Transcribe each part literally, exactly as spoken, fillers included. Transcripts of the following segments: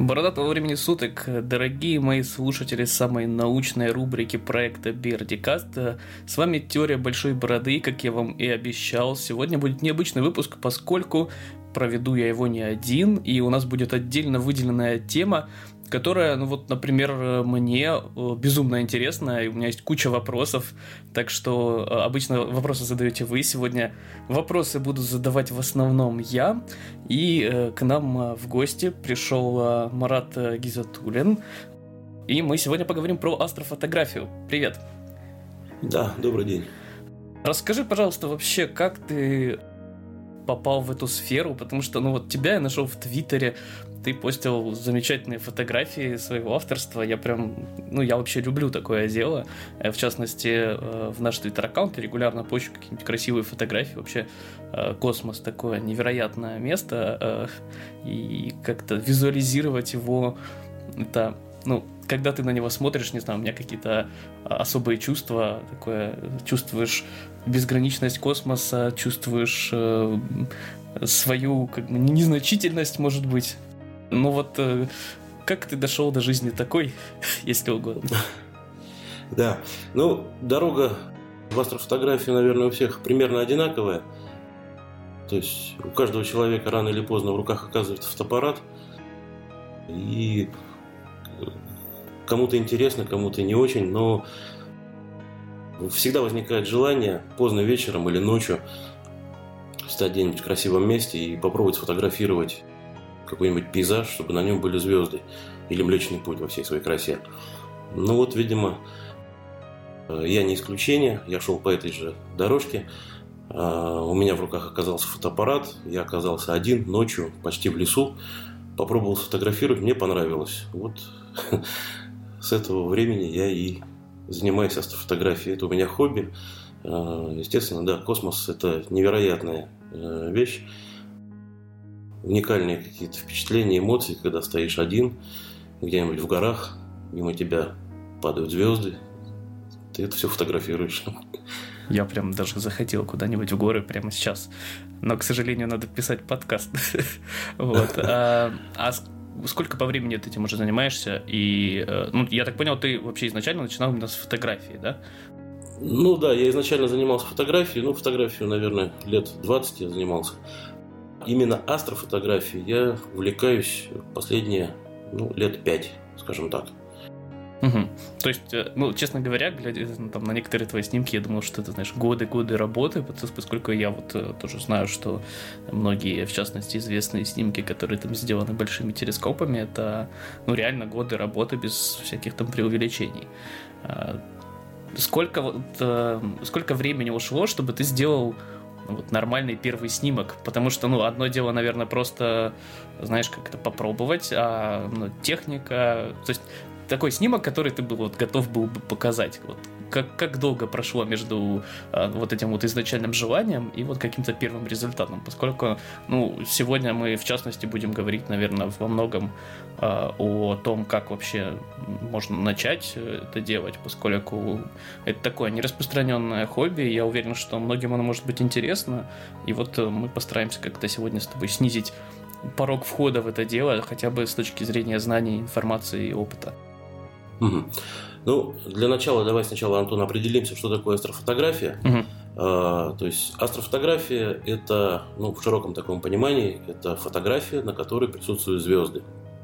Бородатого времени суток, дорогие мои слушатели самой научной рубрики проекта Бердикаст. С вами Теория Большой Бороды, как я вам и обещал. Сегодня будет необычный выпуск, поскольку проведу я его не один, и у нас будет отдельно выделенная тема, которая, ну вот, например, мне безумно интересна, и у меня есть куча вопросов, так что обычно вопросы задаете вы, сегодня вопросы буду задавать в основном я, и к нам в гости пришел Марат Гизатуллин, и мы сегодня поговорим про астрофотографию. Привет! Да, добрый день. Расскажи, пожалуйста, вообще, как ты попал в эту сферу, потому что, ну вот, тебя я нашел в Твиттере, ты постил замечательные фотографии своего авторства, я прям, ну, я вообще люблю такое дело, в частности, в наш твиттер-аккаунт регулярно пощу какие-нибудь красивые фотографии, вообще космос такое невероятное место, и как-то визуализировать его, это, ну, когда ты на него смотришь, не знаю, у меня какие-то особые чувства, такое, чувствуешь безграничность космоса, чувствуешь э, свою как бы незначительность, может быть. Ну вот, э, как ты дошел до жизни такой, если угодно? Да, ну, дорога в астрофотографию, наверное, у всех примерно одинаковая. То есть у каждого человека рано или поздно в руках оказывается фотоаппарат. И кому-то интересно, кому-то не очень, но всегда возникает желание поздно вечером или ночью стать где-нибудь в красивом месте и попробовать сфотографировать какой-нибудь пейзаж, чтобы на нем были звезды или Млечный Путь во всей своей красе. Ну вот, видимо, я не исключение, я шел по этой же дорожке, у меня в руках оказался фотоаппарат, я оказался один ночью, почти в лесу, попробовал сфотографировать, мне понравилось. Вот с этого времени я и занимаюсь астрофотографией. Это у меня хобби. Естественно, да, космос – это невероятная вещь. Уникальные какие-то впечатления, эмоции, когда стоишь один, где-нибудь в горах, мимо тебя падают звезды, ты это все фотографируешь. Я прям даже захотел куда-нибудь в горы прямо сейчас. Но, к сожалению, надо писать подкаст. Вот. А сколько по времени ты этим уже занимаешься? И, ну, я так понял, ты вообще изначально начинал именно с фотографии, да? Ну да, я изначально занимался фотографией. Ну, фотографию, наверное, лет двадцать я занимался. Именно астрофотографией я увлекаюсь последние, ну, лет пять, скажем так. Угу. То есть, ну, честно говоря, глядя там, на некоторые твои снимки, я думал, что это, знаешь, годы-годы работы, поскольку я вот тоже знаю, что многие, в частности, известные снимки, которые там сделаны большими телескопами, это, ну, реально годы работы без всяких там преувеличений. Сколько, вот, сколько времени ушло, чтобы ты сделал вот нормальный первый снимок? Потому что, ну, одно дело, наверное, просто, знаешь, как это попробовать, а ну, техника... То есть такой снимок, который ты был вот готов был бы показать. Вот как, как долго прошло между а, вот этим вот изначальным желанием и вот каким-то первым результатом? Поскольку, ну, сегодня мы, в частности, будем говорить, наверное, во многом а, о том, как вообще можно начать это делать, поскольку это такое нераспространенное хобби, я уверен, что многим оно может быть интересно, и вот мы постараемся как-то сегодня с тобой снизить порог входа в это дело, хотя бы с точки зрения знаний, информации и опыта. Угу. Ну, для начала давай сначала, Антон, определимся, что такое астрофотография. Угу. А, то есть астрофотография – это, ну, в широком таком понимании, это фотография, на которой присутствуют звезды.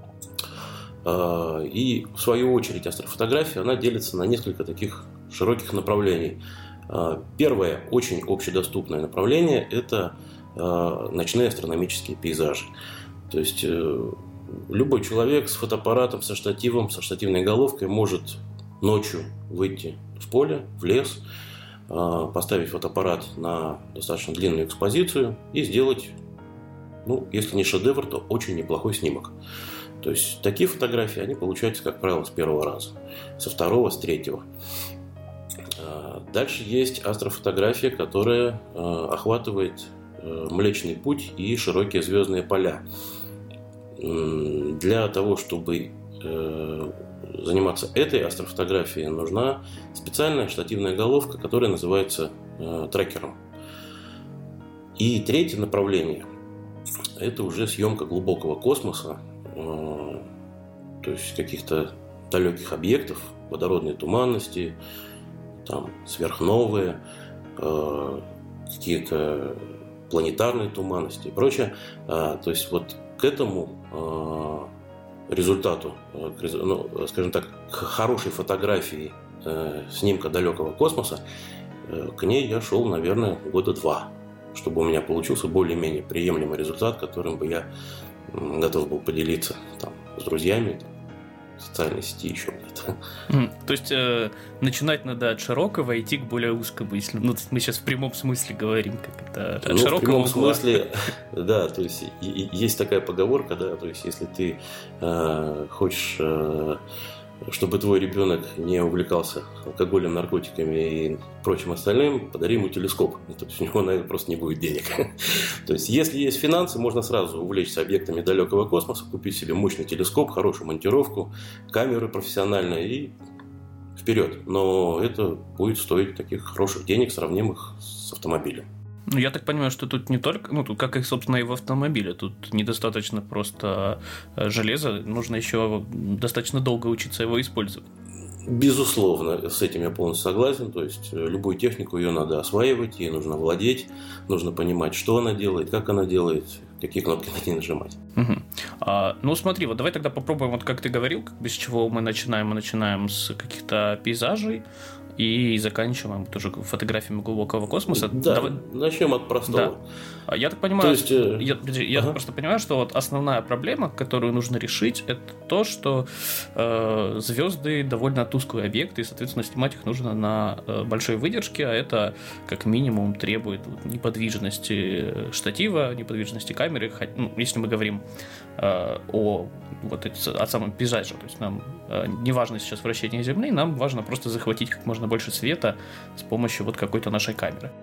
А, и в свою очередь астрофотография, она делится на несколько таких широких направлений. А, первое, очень общедоступное направление – это а, ночные астрономические пейзажи. То есть любой человек с фотоаппаратом, со штативом, со штативной головкой может ночью выйти в поле, в лес, поставить фотоаппарат на достаточно длинную экспозицию и сделать, ну, если не шедевр, то очень неплохой снимок. То есть такие фотографии, они получаются, как правило, с первого раза, со второго, с третьего. Дальше есть астрофотография, которая охватывает Млечный Путь и широкие звездные поля. Для того, чтобы э, заниматься этой астрофотографией, нужна специальная штативная головка, которая называется э, трекером. И третье направление – это уже съемка глубокого космоса. Э, то есть каких-то далеких объектов, водородной туманности, там, сверхновые, э, какие-то планетарные туманности и прочее. А, то есть вот к этому э, результату, э, к, ну, скажем так, к хорошей фотографии э, снимка далекого космоса, э, к ней я шел, наверное, года два, чтобы у меня получился более-менее приемлемый результат, которым бы я э, готов был поделиться там, с друзьями, там, в социальной сети, еще где-то. Mm, то есть э, начинать надо от широкого и идти к более узкому, если ну, мы сейчас в прямом смысле говорим, как это от ну, широкого в прямом угла. смысле, да, то есть и, и, есть такая поговорка, да, то есть если ты э, хочешь, э, чтобы твой ребенок не увлекался алкоголем, наркотиками и прочим остальным, подари ему телескоп. То есть у него, наверное, просто не будет денег. То есть если есть финансы, можно сразу увлечься объектами далекого космоса, купить себе мощный телескоп, хорошую монтировку, камеры профессиональные и вперед. Но это будет стоить таких хороших денег, сравнимых с автомобилем. Ну, я так понимаю, что тут не только, ну, тут, как и, собственно, и в автомобиле, тут недостаточно просто железа, нужно еще достаточно долго учиться его использовать. Безусловно, с этим я полностью согласен. То есть любую технику ее надо осваивать, ей нужно владеть, нужно понимать, что она делает, как она делает, какие кнопки на ней нажимать. Угу. А, ну смотри, вот давай тогда попробуем, вот как ты говорил, как бы с чего мы начинаем. Мы начинаем с каких-то пейзажей и заканчиваем тоже фотографиями глубокого космоса. Да, давай... начнем от простого. Да. Я так понимаю, то есть, э... я, я ага. просто понимаю, что вот основная проблема, которую нужно решить, это то, что э, звезды довольно тусклые объекты, и, соответственно, снимать их нужно на э, большой выдержке, а это как минимум требует вот, неподвижности штатива, неподвижности камеры, ну, если мы говорим э, о, вот, о самом пейзаже. То есть нам э, не важно сейчас вращение Земли, нам важно просто захватить как можно больше света с помощью вот какой-то нашей камеры.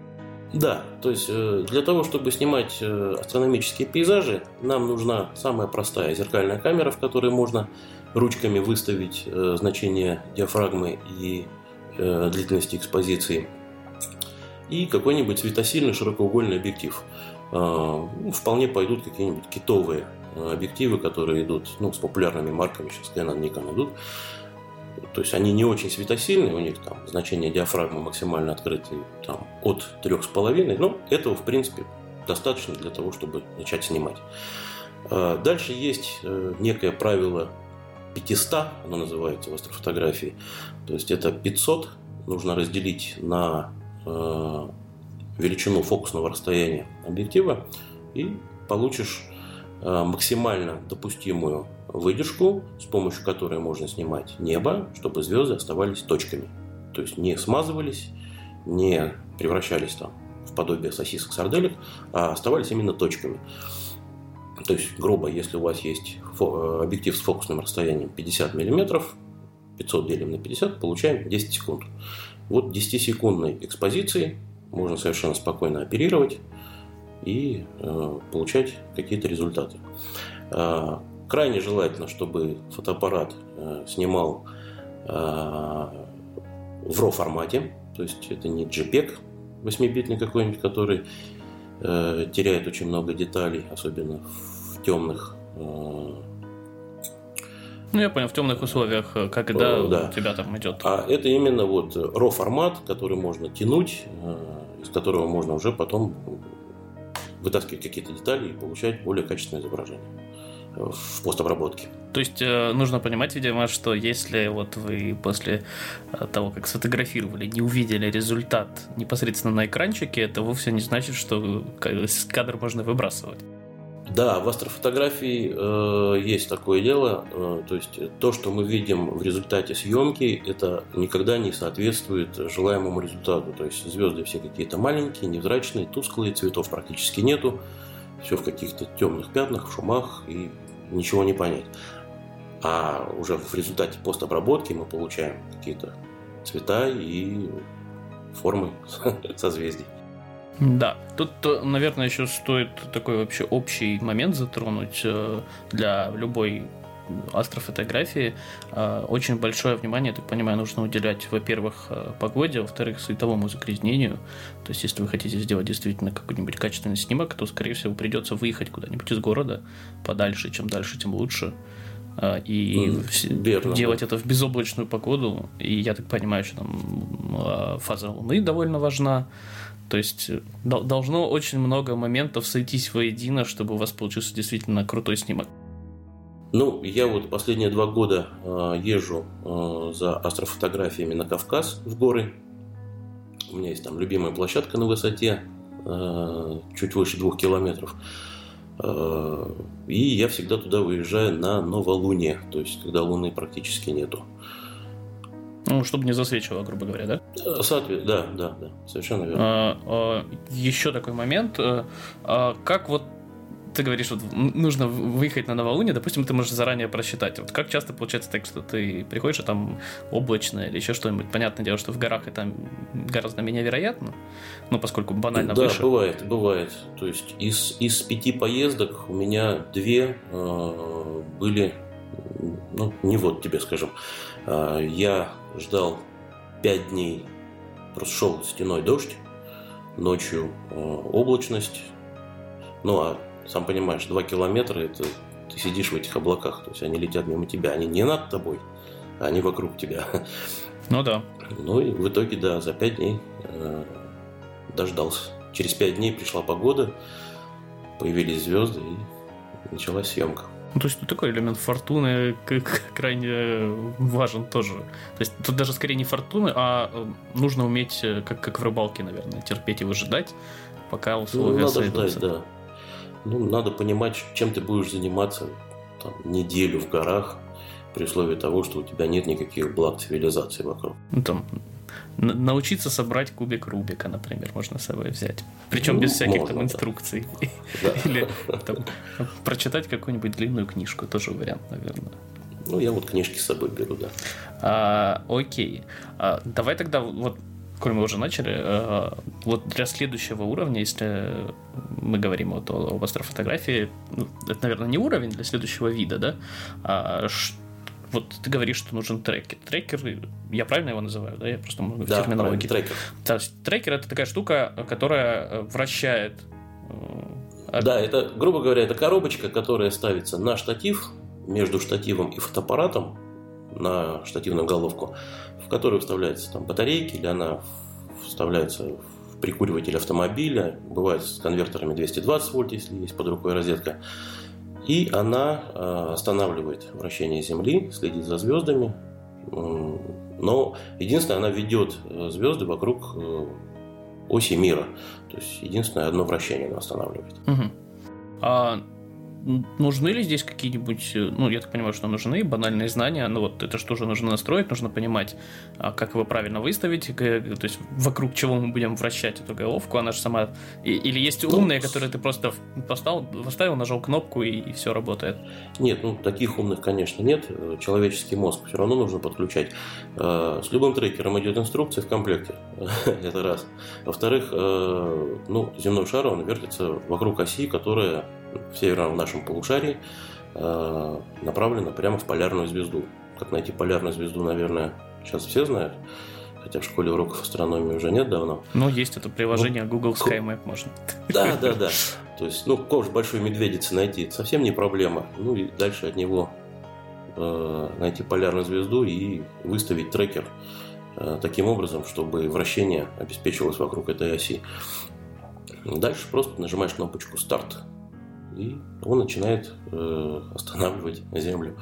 Да, то есть для того, чтобы снимать астрономические пейзажи, нам нужна самая простая зеркальная камера, в которой можно ручками выставить значение диафрагмы и длительности экспозиции, и какой-нибудь светосильный широкоугольный объектив. Вполне пойдут какие-нибудь китовые объективы, которые идут, ну, с популярными марками, сейчас Canon, Nikon идут. То есть они не очень светосильные, у них там значение диафрагмы максимально открытые там, от трех с половиной, но этого, в принципе, достаточно для того, чтобы начать снимать. Дальше есть некое правило пятьсот, оно называется в астрофотографии. То есть это пятьсот нужно разделить на величину фокусного расстояния объектива, и получишь максимально допустимую выдержку, с помощью которой можно снимать небо, чтобы звезды оставались точками. То есть не смазывались, не превращались там в подобие сосисок-сарделек, а оставались именно точками. То есть, грубо, если у вас есть объектив с фокусным расстоянием пятьдесят миллиметров, пятьсот делим на пятьдесят, получаем десять секунд. Вот десятисекундной экспозиции можно совершенно спокойно оперировать и э, получать какие-то результаты. Э, крайне желательно, чтобы фотоаппарат э, снимал э, в эр о формате, то есть это не джей-пег восьмибитный какой-нибудь, который э, теряет очень много деталей, особенно в темных. Э, ну, я понял, в темных условиях, когда э, да. у тебя там идет. А это именно вот эр о формат, который можно тянуть, э, из которого можно уже потом вытаскивать какие-то детали и получать более качественное изображение в постобработке. То есть э, нужно понимать, видимо, что если вот вы после того, как сфотографировали, не увидели результат непосредственно на экранчике, это вовсе не значит, что кадр можно выбрасывать. Да, в астрофотографии э, есть такое дело, э, то есть то, что мы видим в результате съемки, это никогда не соответствует желаемому результату. То есть звезды все какие-то маленькие, невзрачные, тусклые, цветов практически нету, все в каких-то темных пятнах, в шумах, и ничего не понять. А уже в результате постобработки мы получаем какие-то цвета и формы созвездий. Да, тут, наверное, еще стоит такой вообще общий момент затронуть для любой астрофотографии. Очень большое внимание, я так понимаю, нужно уделять, во-первых, погоде, во-вторых, световому загрязнению. То есть, если вы хотите сделать действительно какой-нибудь качественный снимок, то, скорее всего, придется выехать куда-нибудь из города подальше. Чем дальше, тем лучше. и Верно, делать да. это в безоблачную погоду. И я так понимаю, что там фаза Луны довольно важна. То есть должно очень много моментов сойтись воедино, чтобы у вас получился действительно крутой снимок. Ну, я вот последние два года э, езжу э, за астрофотографиями на Кавказ в горы. У меня есть там любимая площадка на высоте э, чуть выше двух километров. Э, и я всегда туда выезжаю на новолуние, то есть когда Луны практически нету. Ну, чтобы не засвечивало, грубо говоря, да? Соответственно, да, да, да, совершенно верно. А, а, еще такой момент. А, как вот ты говоришь, вот нужно выехать на новолуние, допустим, ты можешь заранее просчитать. Вот как часто получается так, что ты приходишь, а там облачно или еще что-нибудь? Понятное дело, что в горах это гораздо менее вероятно, ну, поскольку банально да, выше. Да, бывает, бывает. То есть из, из пяти поездок у меня две э, были, ну, не вот тебе скажем. Э, я ждал пять дней, просто шел стеной дождь, ночью э, облачность, ну, а сам понимаешь, два километра, это ты сидишь в этих облаках, то есть они летят мимо тебя, они не над тобой, а они вокруг тебя. Ну да. Ну и в итоге, да, за пять дней э, дождался. Через пять дней пришла погода, появились звезды и началась съемка. Ну, то есть тут такой элемент фортуны крайне важен тоже. То есть тут даже скорее не фортуны, а нужно уметь, как, как в рыбалке, наверное, терпеть и выжидать, пока условия ну, надо сойдутся. Ждать, да. Ну, надо понимать, чем ты будешь заниматься там, неделю в горах, при условии того, что у тебя нет никаких благ цивилизации вокруг. Ну, там, научиться собрать кубик Рубика, например, можно с собой взять. Причем ну, без всяких можно, там инструкций. Да. Или там, прочитать какую-нибудь длинную книжку, тоже вариант, наверное. Ну, я вот книжки с собой беру, да. А, окей. А, давай тогда вот коль мы уже начали, вот для следующего уровня, если мы говорим вот об астрофотографии, это, наверное, не уровень для следующего вида, да? А, вот ты говоришь, что нужен трекер. Трекер, я правильно его называю, да? Я просто могу в да, терминологии. Трекер. То есть трекер — это такая штука, которая вращает. Да, это, грубо говоря, это коробочка, которая ставится на штатив, между штативом и фотоаппаратом, на штативную головку, в которую вставляются там батарейки, или она вставляется в прикуриватель автомобиля, бывает с конвертерами двести двадцать вольт, если есть под рукой розетка, и она э, останавливает вращение Земли, следит за звездами, э, но единственное, она ведет звезды вокруг э, оси мира, то есть единственное одно вращение она останавливает. Угу. А нужны ли здесь какие-нибудь, ну, я так понимаю, что нужны банальные знания, но вот это что же нужно настроить, нужно понимать, как его правильно выставить, то есть вокруг чего мы будем вращать эту головку, она же сама... Или есть умные, ну, которые ты просто поставил, поставил, нажал кнопку и, и все работает? Нет, ну, таких умных, конечно, нет. Человеческий мозг все равно нужно подключать. С любым трекером идет инструкция в комплекте, это раз. Во-вторых, ну, земной шар, он вертится вокруг оси, которая в северном нашем полушарии э, направлена прямо в полярную звезду. Как найти полярную звезду, наверное, сейчас все знают, хотя в школе уроков астрономии уже нет давно. Ну, есть это приложение ну, Google SkyMap можно. Да, да, да. То есть, ну, ковш большой медведицы найти это совсем не проблема. Ну и дальше от него э, найти полярную звезду и выставить трекер э, таким образом, чтобы вращение обеспечивалось вокруг этой оси. Дальше просто нажимаешь кнопочку «Старт», и он начинает э, останавливать Землю.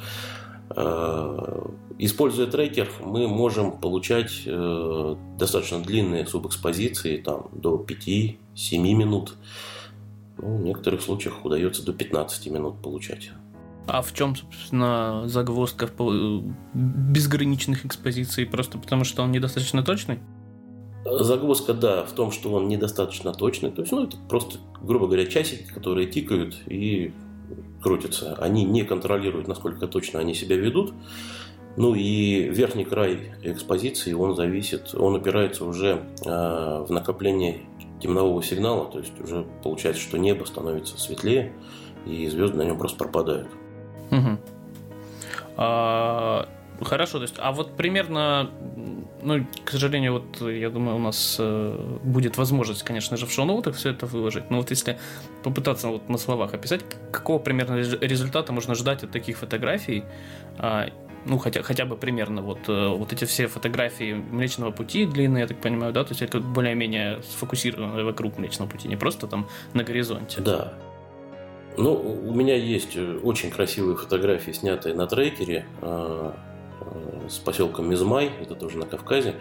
Э, используя трекер, мы можем получать э, достаточно длинные субэкспозиции, там, до пяти-семи минут. Ну, в некоторых случаях удается до пятнадцати минут получать. А в чем, собственно, загвоздка безграничных экспозиций? Просто потому, что он недостаточно точный? Загвоздка, да, в том, что он недостаточно точный. То есть, ну, это просто, грубо говоря, часики, которые тикают и крутятся. Они не контролируют, насколько точно они себя ведут. Ну и верхний край экспозиции, он зависит, он опирается уже э, в накопление темнового сигнала. То есть, уже получается, что небо становится светлее, и звезды на нем просто пропадают. Угу. А, хорошо, то есть, а вот примерно Ну, к сожалению, вот я думаю, у нас э, будет возможность, конечно же, в шоу-ноутах все это выложить. Но вот если попытаться вот на словах описать, какого примерно результата можно ждать от таких фотографий, э, ну, хотя, хотя бы примерно вот, э, вот эти все фотографии Млечного Пути длинные, я так понимаю, да, то есть это более-менее сфокусировано вокруг Млечного Пути, не просто там на горизонте. Да. Ну, у меня есть очень красивые фотографии, снятые на трекере, э, с поселком Мизмай, это тоже на Кавказе.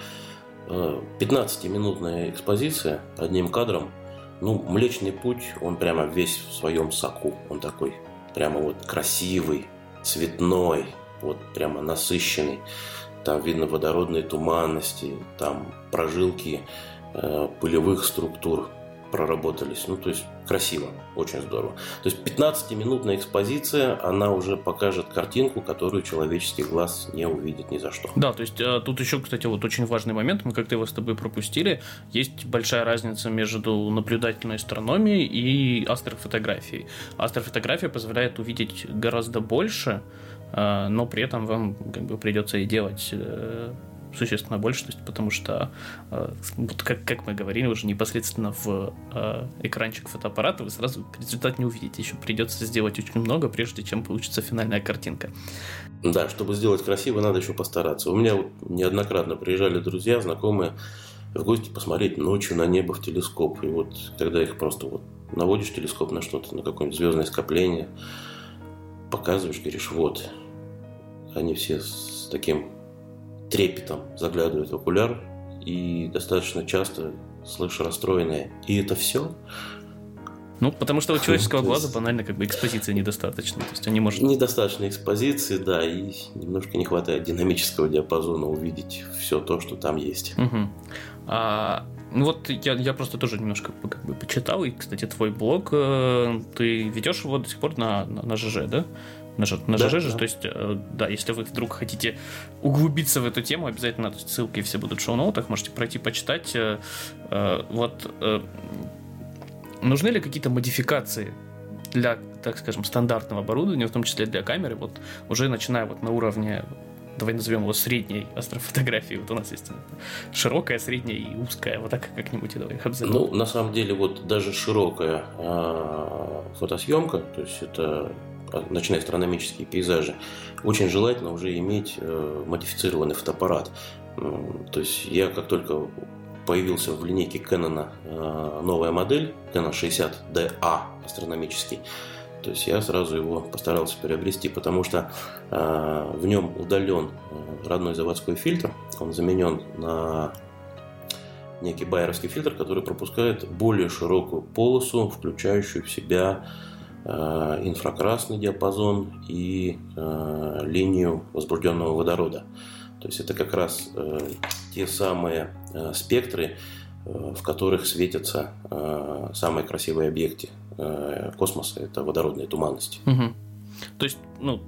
пятнадцатиминутная экспозиция одним кадром. Ну, Млечный Путь, он прямо весь в своем соку. Он такой прямо вот красивый, цветной, вот прямо насыщенный. Там видно водородные туманности, там прожилки э, пылевых структур проработались. Ну, то есть красиво, очень здорово. То есть пятнадцатиминутная экспозиция, она уже покажет картинку, которую человеческий глаз не увидит ни за что. Да, то есть тут еще, кстати, вот очень важный момент, мы как-то его с тобой пропустили. Есть большая разница между наблюдательной астрономией и астрофотографией. Астрофотография позволяет увидеть гораздо больше, но при этом вам как бы придется и делать существенно больше, то есть, потому что, вот как, как мы говорили уже непосредственно в э, экранчик фотоаппарата, вы сразу результат не увидите. Еще придется сделать очень много, прежде чем получится финальная картинка. Да, чтобы сделать красиво, надо еще постараться. У меня вот неоднократно приезжали друзья, знакомые в гости посмотреть ночью на небо в телескоп. И вот когда их просто вот наводишь телескоп на что-то, на какое-нибудь звездное скопление, показываешь, говоришь, вот. Они все с таким трепетом заглядывают в окуляр и достаточно часто слышу расстроенные. И это все? Ну, потому что у человеческого глаза банально как бы экспозиции недостаточно. То есть они может... Недостаточно экспозиции, да, и немножко не хватает динамического диапазона увидеть все то, что там есть. Угу. А, ну вот я, я просто тоже немножко как бы почитал, и, кстати, твой блог, ты ведешь его до сих пор на, на, на ЖЖ, да? На, на да, ЖЖ, да. То есть, да, если вы вдруг хотите углубиться в эту тему, обязательно, то есть ссылки все будут в шоу-ноутах, можете пройти почитать. Вот, нужны ли какие-то модификации для, так скажем, стандартного оборудования, в том числе для камеры, вот уже начиная вот на уровне, давай назовем его средней астрофотографии, вот у нас есть широкая, средняя и узкая, вот так как-нибудь давай их обзовем. Ну, на самом деле, вот даже широкая э, фотосъемка, то есть это ночные астрономические пейзажи, очень желательно уже иметь э, модифицированный фотоаппарат. Э, то есть я как только появился в линейке Canon э, новая модель, Canon шестьдесят ди эй астрономический, то есть я сразу его постарался приобрести, потому что э, в нем удален родной заводской фильтр, он заменен на некий байеровский фильтр, который пропускает более широкую полосу, включающую в себя э, инфракрасный диапазон и э, линию возбужденного водорода. То есть это как раз э, те самые э, спектры, э, в которых светятся э, самые красивые объекты э, космоса. Это водородные туманности. Угу. То есть, ну,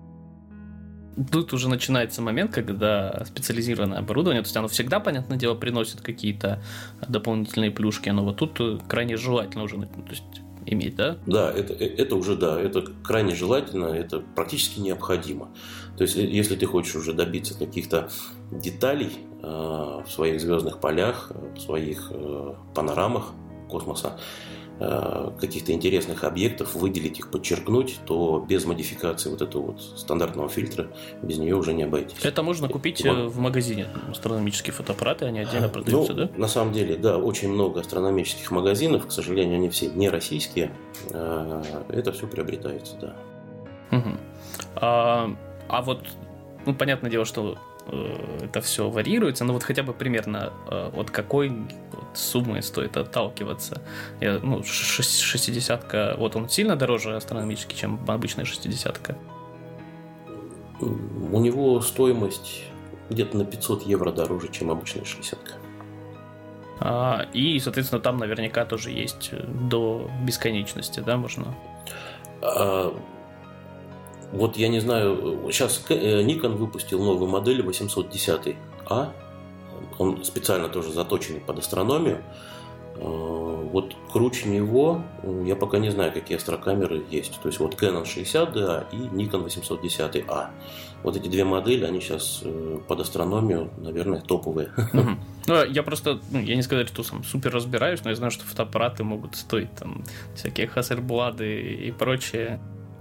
тут уже начинается момент, когда специализированное оборудование, то есть оно всегда, понятное дело, приносит какие-то дополнительные плюшки, но вот тут крайне желательно уже, то есть, иметь, да? Да, это, это уже, да, это крайне желательно, это практически необходимо. То есть, если ты хочешь уже добиться каких-то деталей э, в своих звездных полях, в своих э, панорамах космоса, э, каких-то интересных объектов, выделить их, подчеркнуть, то без модификации вот этого вот стандартного фильтра, без нее уже не обойтись. Это можно купить вот в магазине, астрономические фотоаппараты, они отдельно продаются, ну, да? На самом деле, да, очень много астрономических магазинов, к сожалению, они все не российские, э, это все приобретается, да. Угу. А... А вот, ну, понятное дело, что э, это все варьируется, но вот хотя бы примерно э, от какой вот суммы стоит отталкиваться. Я, ну, шестидесятка, вот он сильно дороже астрономически, чем обычная шестидесятка? У него стоимость где-то на пятьсот евро дороже, чем обычная шестидесятка. А, и, соответственно, там наверняка тоже есть до бесконечности, да, можно? А... Вот я не знаю, сейчас Nikon выпустил новую модель восемьсот десять А, он специально тоже заточенный под астрономию, Вот круче него я пока не знаю, какие астрокамеры есть. То есть вот Canon шестьдесят ди а и Nikon восемьсот десять а. Вот эти две модели, они сейчас под астрономию, наверное, топовые. Mm-hmm. Ну, я просто, ну, я не сказать, что сам супер разбираюсь, но я знаю, что фотоаппараты могут стоить там всякие Hasselblad и прочее.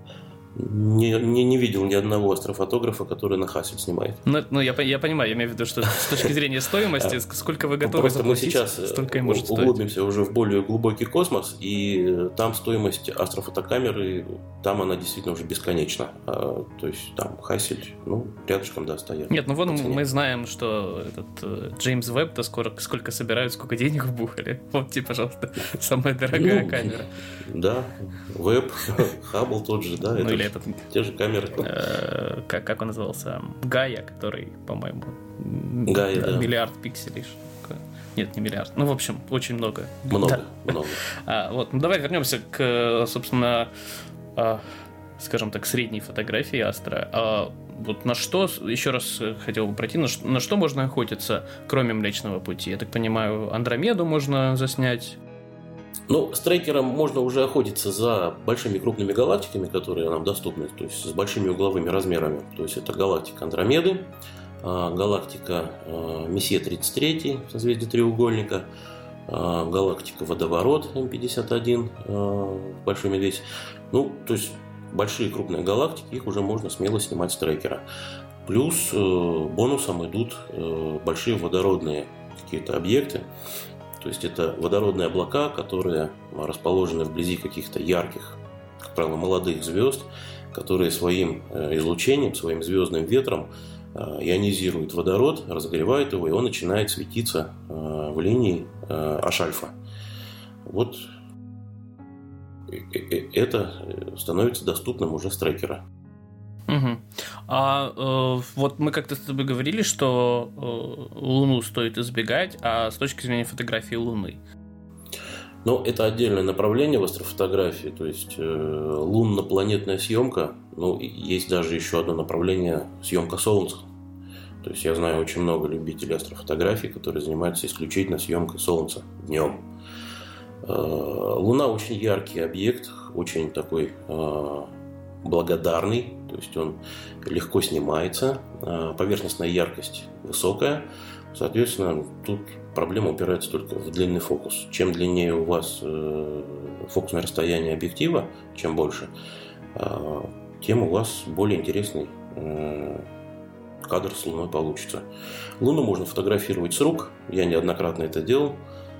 Не, не, не видел ни одного астрофотографа, который на Hasselblad снимает. Ну, ну я, я понимаю, я имею в виду, что с точки зрения стоимости, сколько вы готовы Просто заплатить, мы сейчас столько и может углубимся стоить. уже в более глубокий космос, и там стоимость астрофотокамеры, там она действительно уже бесконечна. А, то есть там Hasselblad, ну, рядышком, да, стоят. Нет, ну вон мы знаем, что этот Джеймс Вебб-то скоро сколько собирают, сколько денег вбухали. Вот тебе, пожалуйста, самая дорогая ну, камера. Да, Вебб, Хаббл тот же, да, ну, это или этот, те же камеры. Э, как, как он назывался? Гая, который, по-моему, Гая, да, да. миллиард пикселей. Нет, не миллиард. Ну, в общем, очень много. Много, да. много. А, вот, ну давай вернемся к, собственно, а, скажем так, средней фотографии Астро. А, вот на что, еще раз хотел бы пройти, на что, на что можно охотиться, кроме Млечного Пути? Я так понимаю, Андромеду можно заснять. Ну, с трекером можно уже охотиться за большими крупными галактиками, которые нам доступны, то есть с большими угловыми размерами. То есть это галактика Андромеды, галактика Мессия тридцать три, созвездие треугольника, галактика Водоворот эм пятьдесят один, Большой Медведь. Ну, то есть большие крупные галактики, их уже можно смело снимать с трекера. Плюс бонусом идут большие водородные какие-то объекты. То есть это водородные облака, которые расположены вблизи каких-то ярких, как правило, молодых звезд, которые своим излучением, своим звездным ветром ионизируют водород, разогревают его, и он начинает светиться в линии H-альфа. Вот это становится доступным уже с трекера. Угу. А э, вот мы как-то с тобой говорили, что э, Луну стоит избегать, а с точки зрения фотографии Луны? Ну, это отдельное направление в астрофотографии, то есть э, лунно-планетная съемка, ну, есть даже еще одно направление – съемка Солнца. То есть я знаю очень много любителей астрофотографии, которые занимаются исключительно съемкой Солнца днем. Э, Луна очень яркий объект, очень такой э, благодарный, то есть он легко снимается, поверхностная яркость высокая, соответственно, тут проблема упирается только в длинный фокус. Чем длиннее у вас фокусное расстояние объектива, чем больше, тем у вас более интересный кадр с Луной получится. Луну можно фотографировать с рук, я неоднократно это делал,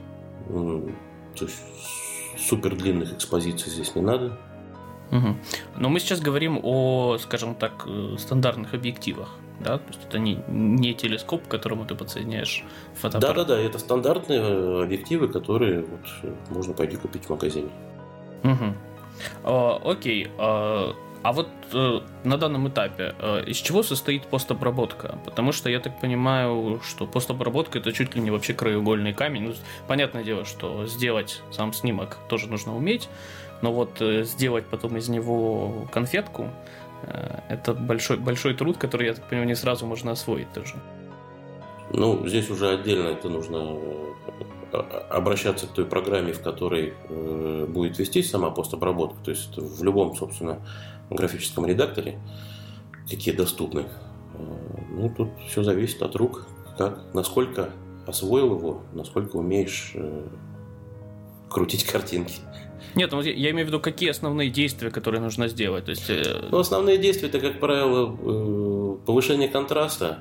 то есть супер длинных экспозиций здесь не надо. Угу. Но мы сейчас говорим о, скажем так, стандартных объективах, да? То есть это не, не телескоп, к которому ты подсоединяешь фотоаппарат. Да-да-да, это стандартные объективы, которые вот можно пойти купить в магазине. Угу. А, окей. А, а вот а, на данном этапе а, из чего состоит постобработка? Потому что я так понимаю, что постобработка это чуть ли не вообще краеугольный камень. Ну, понятное дело, что сделать сам снимок тоже нужно уметь. Но вот э, сделать потом из него конфетку, э, это большой, большой труд, который, я так понимаю, не сразу можно освоить тоже. Ну, здесь уже отдельно это нужно обращаться к той программе, в которой э, будет вестись сама постобработка. То есть в любом, собственно, графическом редакторе, какие доступны. Э, ну, тут все зависит от рук, как, насколько освоил его, насколько умеешь э, крутить картинки. Нет, ну, я имею в виду, какие основные действия, которые нужно сделать. То есть, э... ну, основные действия это, как правило, повышение контраста,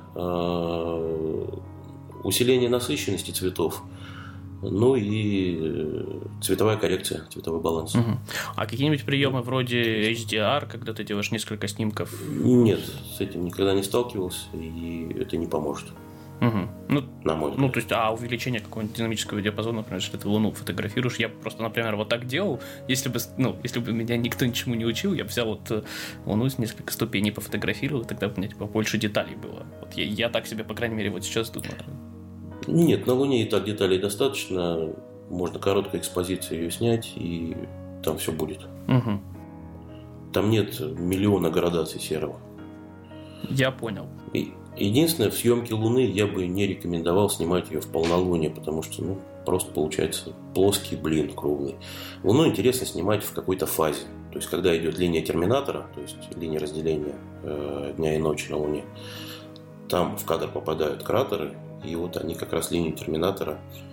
усиление насыщенности цветов, ну и цветовая коррекция, цветовой баланс. Угу. А какие-нибудь приемы вроде эйч ди ар, когда ты делаешь несколько снимков? Нет, с этим никогда не сталкивался, и это не поможет. Угу. Ну, на мой взгляд. Ну, то есть, а увеличение какого-нибудь динамического диапазона, например, если ты Луну фотографируешь, я просто, например, вот так делал, если бы, ну, если бы меня никто ничему не учил, я бы взял вот Луну с несколько ступеней пофотографировал, и тогда бы у меня типа больше деталей было. Вот я, я так себе, по крайней мере, вот сейчас думаю. Нет, на Луне и так деталей достаточно, можно короткой экспозицией ее снять, и там все будет. Угу. Там нет миллиона градаций серого. Я понял. И единственное, в съемке Луны я бы не рекомендовал снимать ее в полнолуние, потому что, ну, просто получается плоский блин круглый. Луну интересно снимать в какой-то фазе. То есть, когда идет линия терминатора, то есть линия разделения э, дня и ночи на Луне, там в кадр попадают кратеры, и вот они как раз линию терминатора.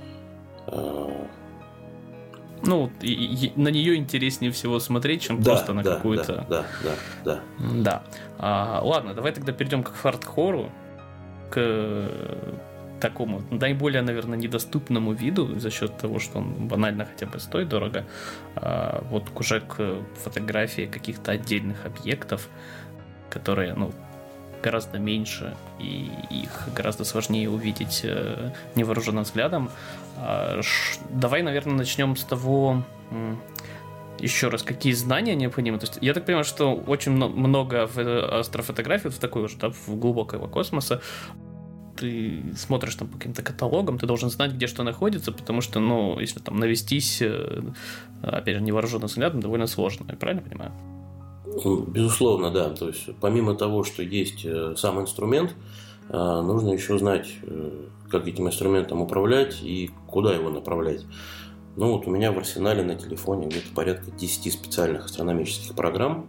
Э, ну, и, и, на нее интереснее всего смотреть, чем да, просто на да, какую-то... Да, да, да. Да. да. А, ладно, давай тогда перейдем к хардкору, к такому наиболее, наверное, недоступному виду за счет того, что он банально хотя бы стоит дорого, а, вот уже к фотографии каких-то отдельных объектов, которые, ну, гораздо меньше, и их гораздо сложнее увидеть э, невооруженным взглядом. А, ш, давай, наверное, начнем с того, м, еще раз, какие знания необходимы. То есть, я так понимаю, что очень много в астрофотографии, в такой уже, да, в глубокого космоса, ты смотришь там по каким-то каталогам, ты должен знать, где что находится, потому что, ну, если там навестись, опять же, невооруженным взглядом, довольно сложно. Я правильно понимаю? Безусловно, да. То есть, помимо того, что есть сам инструмент, нужно еще знать, как этим инструментом управлять и куда его направлять. Ну, вот у меня в арсенале на телефоне где-то порядка десять специальных астрономических программ,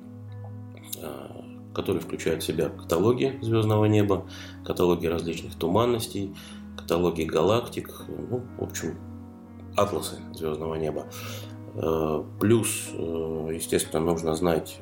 которые включают в себя каталоги звездного неба, каталоги различных туманностей, каталоги галактик, ну, в общем, атласы звездного неба. Плюс, естественно, нужно знать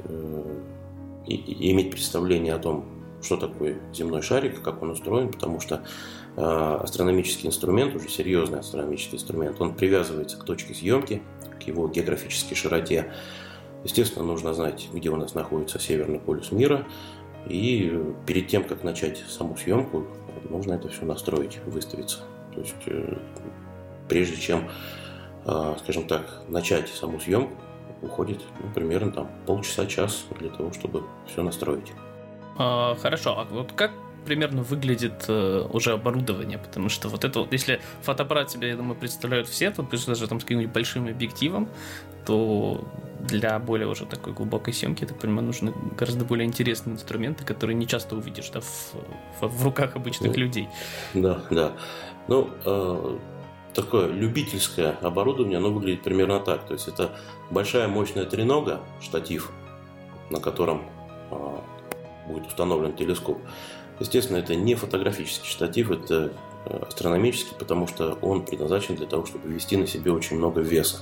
и иметь представление о том, что такое земной шарик, как он устроен, потому что астрономический инструмент, уже серьезный астрономический инструмент, он привязывается к точке съемки, к его географической широте. Естественно, нужно знать, где у нас находится северный полюс мира, и перед тем, как начать саму съемку, нужно это все настроить, выставиться. То есть, прежде чем, скажем так, начать саму съемку, уходит, ну, примерно там полчаса-час для того, чтобы все настроить. А, хорошо, а вот как примерно выглядит э, уже оборудование, потому что вот это вот, если фотоаппарат себе, я думаю, представляют все, то даже там с каким-нибудь большим объективом, то для более уже такой глубокой съемки, я так понимаю, нужны гораздо более интересные инструменты, которые не часто увидишь, да, в, в, в руках обычных ну, людей. Да, да. Ну, э, такое любительское оборудование, оно выглядит примерно так. То есть это большая мощная тренога, штатив, на котором э, будет установлен телескоп. Естественно, это не фотографический штатив, это астрономический, потому что он предназначен для того, чтобы вести на себе очень много веса.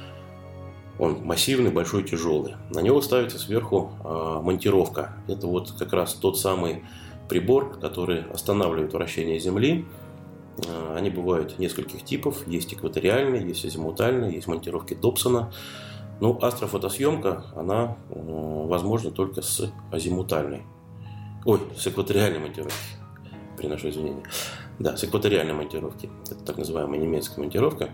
Он массивный, большой, тяжелый. На него ставится сверху э, монтировка. Это вот как раз тот самый прибор, который останавливает вращение Земли. Э, они бывают нескольких типов. Есть экваториальные, есть азимутальные, есть монтировки Добсона. Ну, астрофотосъемка, она э, возможна только с азимутальной. Ой, с экваториальной монтировки. Приношу извинения. Да, с экваториальной монтировки. Это так называемая немецкая монтировка.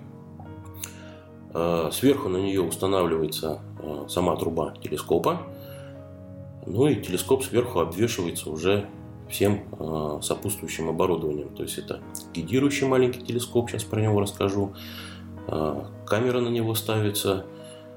Сверху на нее устанавливается сама труба телескопа. Ну и телескоп сверху обвешивается уже всем сопутствующим оборудованием. То есть это гидирующий маленький телескоп, сейчас про него расскажу. Камера на него ставится,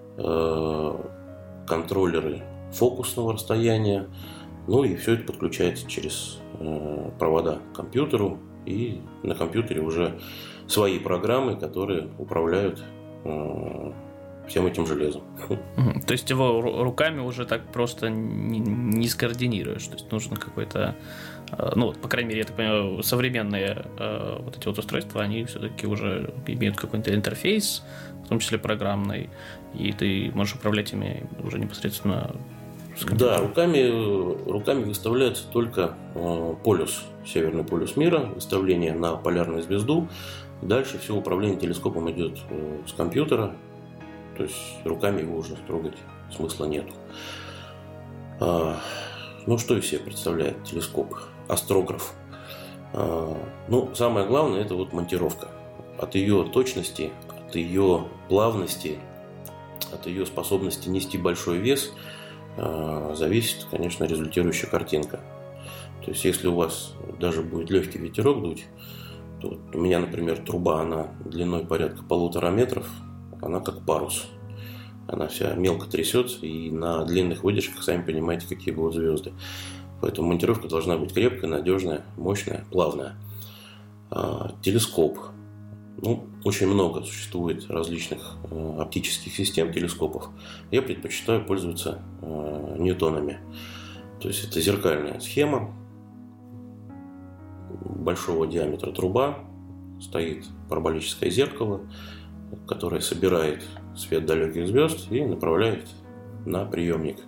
контроллеры фокусного расстояния. Ну и все это подключается через провода к компьютеру. И на компьютере уже свои программы, которые управляют всем этим железом. То есть его руками уже так просто не, не скоординируешь. То есть нужно какой-то, ну, по крайней мере, я так понимаю, современные вот эти вот устройства, они все-таки уже имеют какой-то интерфейс, в том числе программный, и ты можешь управлять ими уже непосредственно с компьютера. Да, руками, руками выставляется только полюс, северный полюс мира, выставление на полярную звезду. Дальше все управление телескопом идет с компьютера, то есть руками его уже трогать смысла нету. А, ну, что из себя представляет телескоп? Астрограф. А, ну, самое главное, это вот монтировка. От ее точности, от ее плавности, от ее способности нести большой вес а, зависит, конечно, результирующая картинка. То есть, если у вас даже будет легкий ветерок дуть, то вот у меня, например, труба, она длиной порядка полутора метров, она как парус. Она вся мелко трясется, и на длинных выдержках, сами понимаете, какие будут звезды. Поэтому монтировка должна быть крепкая, надежная, мощная, плавная. А, телескоп. Ну, очень много существует различных э, оптических систем, телескопов. Я предпочитаю пользоваться э, ньютонами. То есть это зеркальная схема большого диаметра труба, стоит параболическое зеркало, которое собирает свет далеких звезд и направляет на приемник.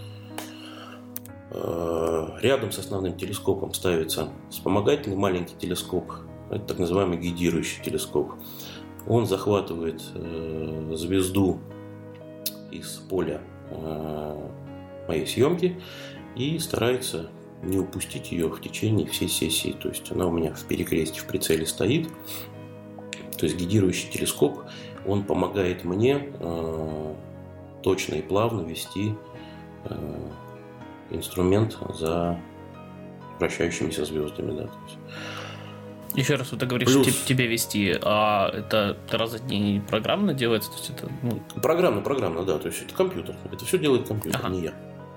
Рядом с основным телескопом ставится вспомогательный маленький телескоп. Это так называемый гидирующий телескоп. Он захватывает звезду из поля моей съемки и старается не упустить ее в течение всей сессии. То есть она у меня в перекрестии, в прицеле стоит. То есть гидирующий телескоп, он помогает мне э, точно и плавно вести э, инструмент за вращающимися звездами. Да, то есть. Еще раз, вот ты говоришь, Плюс... тебе вести, а это раз не программно делается? То есть это, ну... Программно, программно, да. То есть это компьютер. Это все делает компьютер, ага. не я.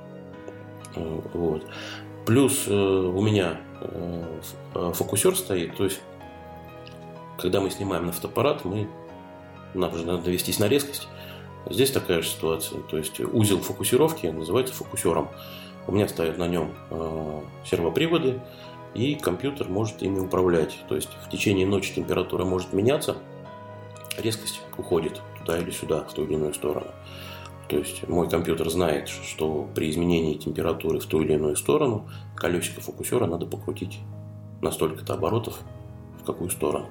Вот. Плюс э, у меня э, фокусер стоит, то есть когда мы снимаем на фотоаппарат, мы, нам же надо вестись на резкость. Здесь такая же ситуация, то есть узел фокусировки называется фокусером. У меня стоят на нем э, сервоприводы, и компьютер может ими управлять. То есть в течение ночи температура может меняться, резкость уходит туда или сюда, в ту или иную сторону. То есть мой компьютер знает, что при изменении температуры в ту или иную сторону колесико фокусера надо покрутить на столько-то оборотов в какую сторону.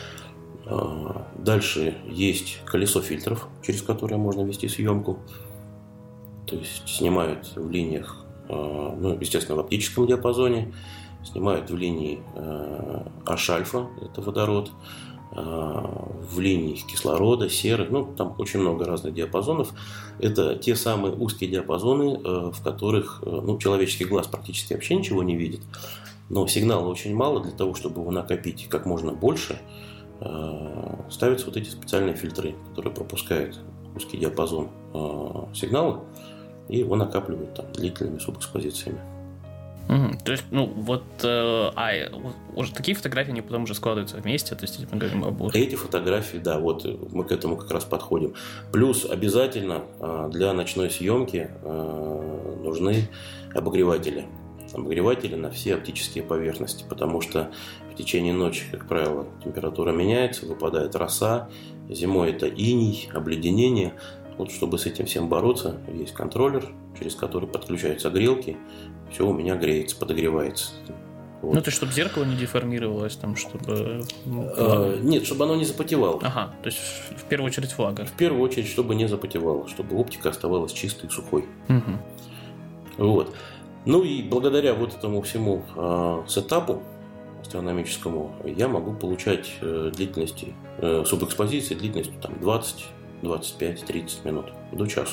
Дальше есть колесо фильтров, через которое можно вести съемку. То есть снимают в линиях, ну, естественно, в оптическом диапазоне, снимают в линии H-альфа, это водород, в линиях кислорода, серы, ну, там очень много разных диапазонов. Это те самые узкие диапазоны, в которых, ну, человеческий глаз практически вообще ничего не видит, но сигнала очень мало. Для того, чтобы его накопить как можно больше, ставятся вот эти специальные фильтры, которые пропускают узкий диапазон сигнала и его накапливают там длительными субэкспозициями. Угу. То есть, ну, вот, э, а, вот, уже такие фотографии, они потом уже складываются вместе, то есть мы говорим об... Эти фотографии, да, вот мы к этому как раз подходим. Плюс обязательно э, для ночной съемки э, нужны обогреватели. Обогреватели на все оптические поверхности, потому что в течение ночи, как правило, температура меняется, выпадает роса, зимой это иней, обледенение. Вот чтобы с этим всем бороться, есть контроллер, через который подключаются грелки, все у меня греется, подогревается. Вот. Ну, то есть, чтобы зеркало не деформировалось, там, чтобы... А, нет, чтобы оно не запотевало. Ага, то есть, в первую очередь флага. В первую очередь, чтобы не запотевало, чтобы оптика оставалась чистой и сухой. Угу. Вот. Ну и благодаря вот этому всему э, сетапу астрономическому я могу получать э, длительности, э, субэкспозиции длительностью там, двадцать, двадцать пять, тридцать минут до часу.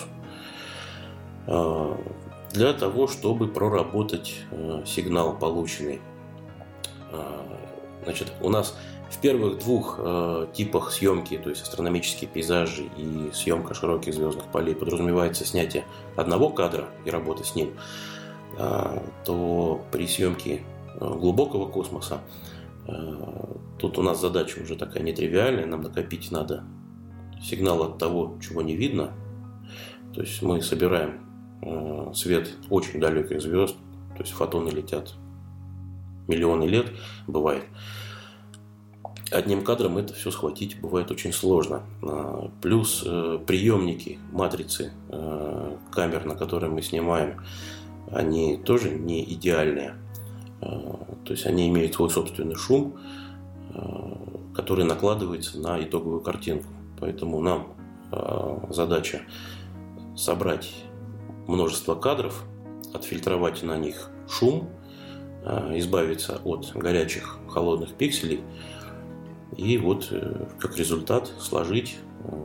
Э, для того, чтобы проработать э, сигнал полученный. Э, значит, у нас в первых двух э, типах съемки, то есть астрономические пейзажи и съемка широких звездных полей, подразумевается снятие одного кадра и работа с ним, э, то при съемке э, глубокого космоса э, тут у нас задача уже такая нетривиальная, нам накопить надо сигнал от того, чего не видно. То есть мы собираем э, свет очень далеких звезд, то есть фотоны летят миллионы лет, бывает. Одним кадром это все схватить бывает очень сложно. Плюс э, приемники, матрицы э, камер, на которые мы снимаем, они тоже не идеальные. Э, то есть они имеют свой собственный шум, э, который накладывается на итоговую картинку. Поэтому нам э, задача собрать множество кадров, отфильтровать на них шум, э, избавиться от горячих холодных пикселей. И вот как результат сложить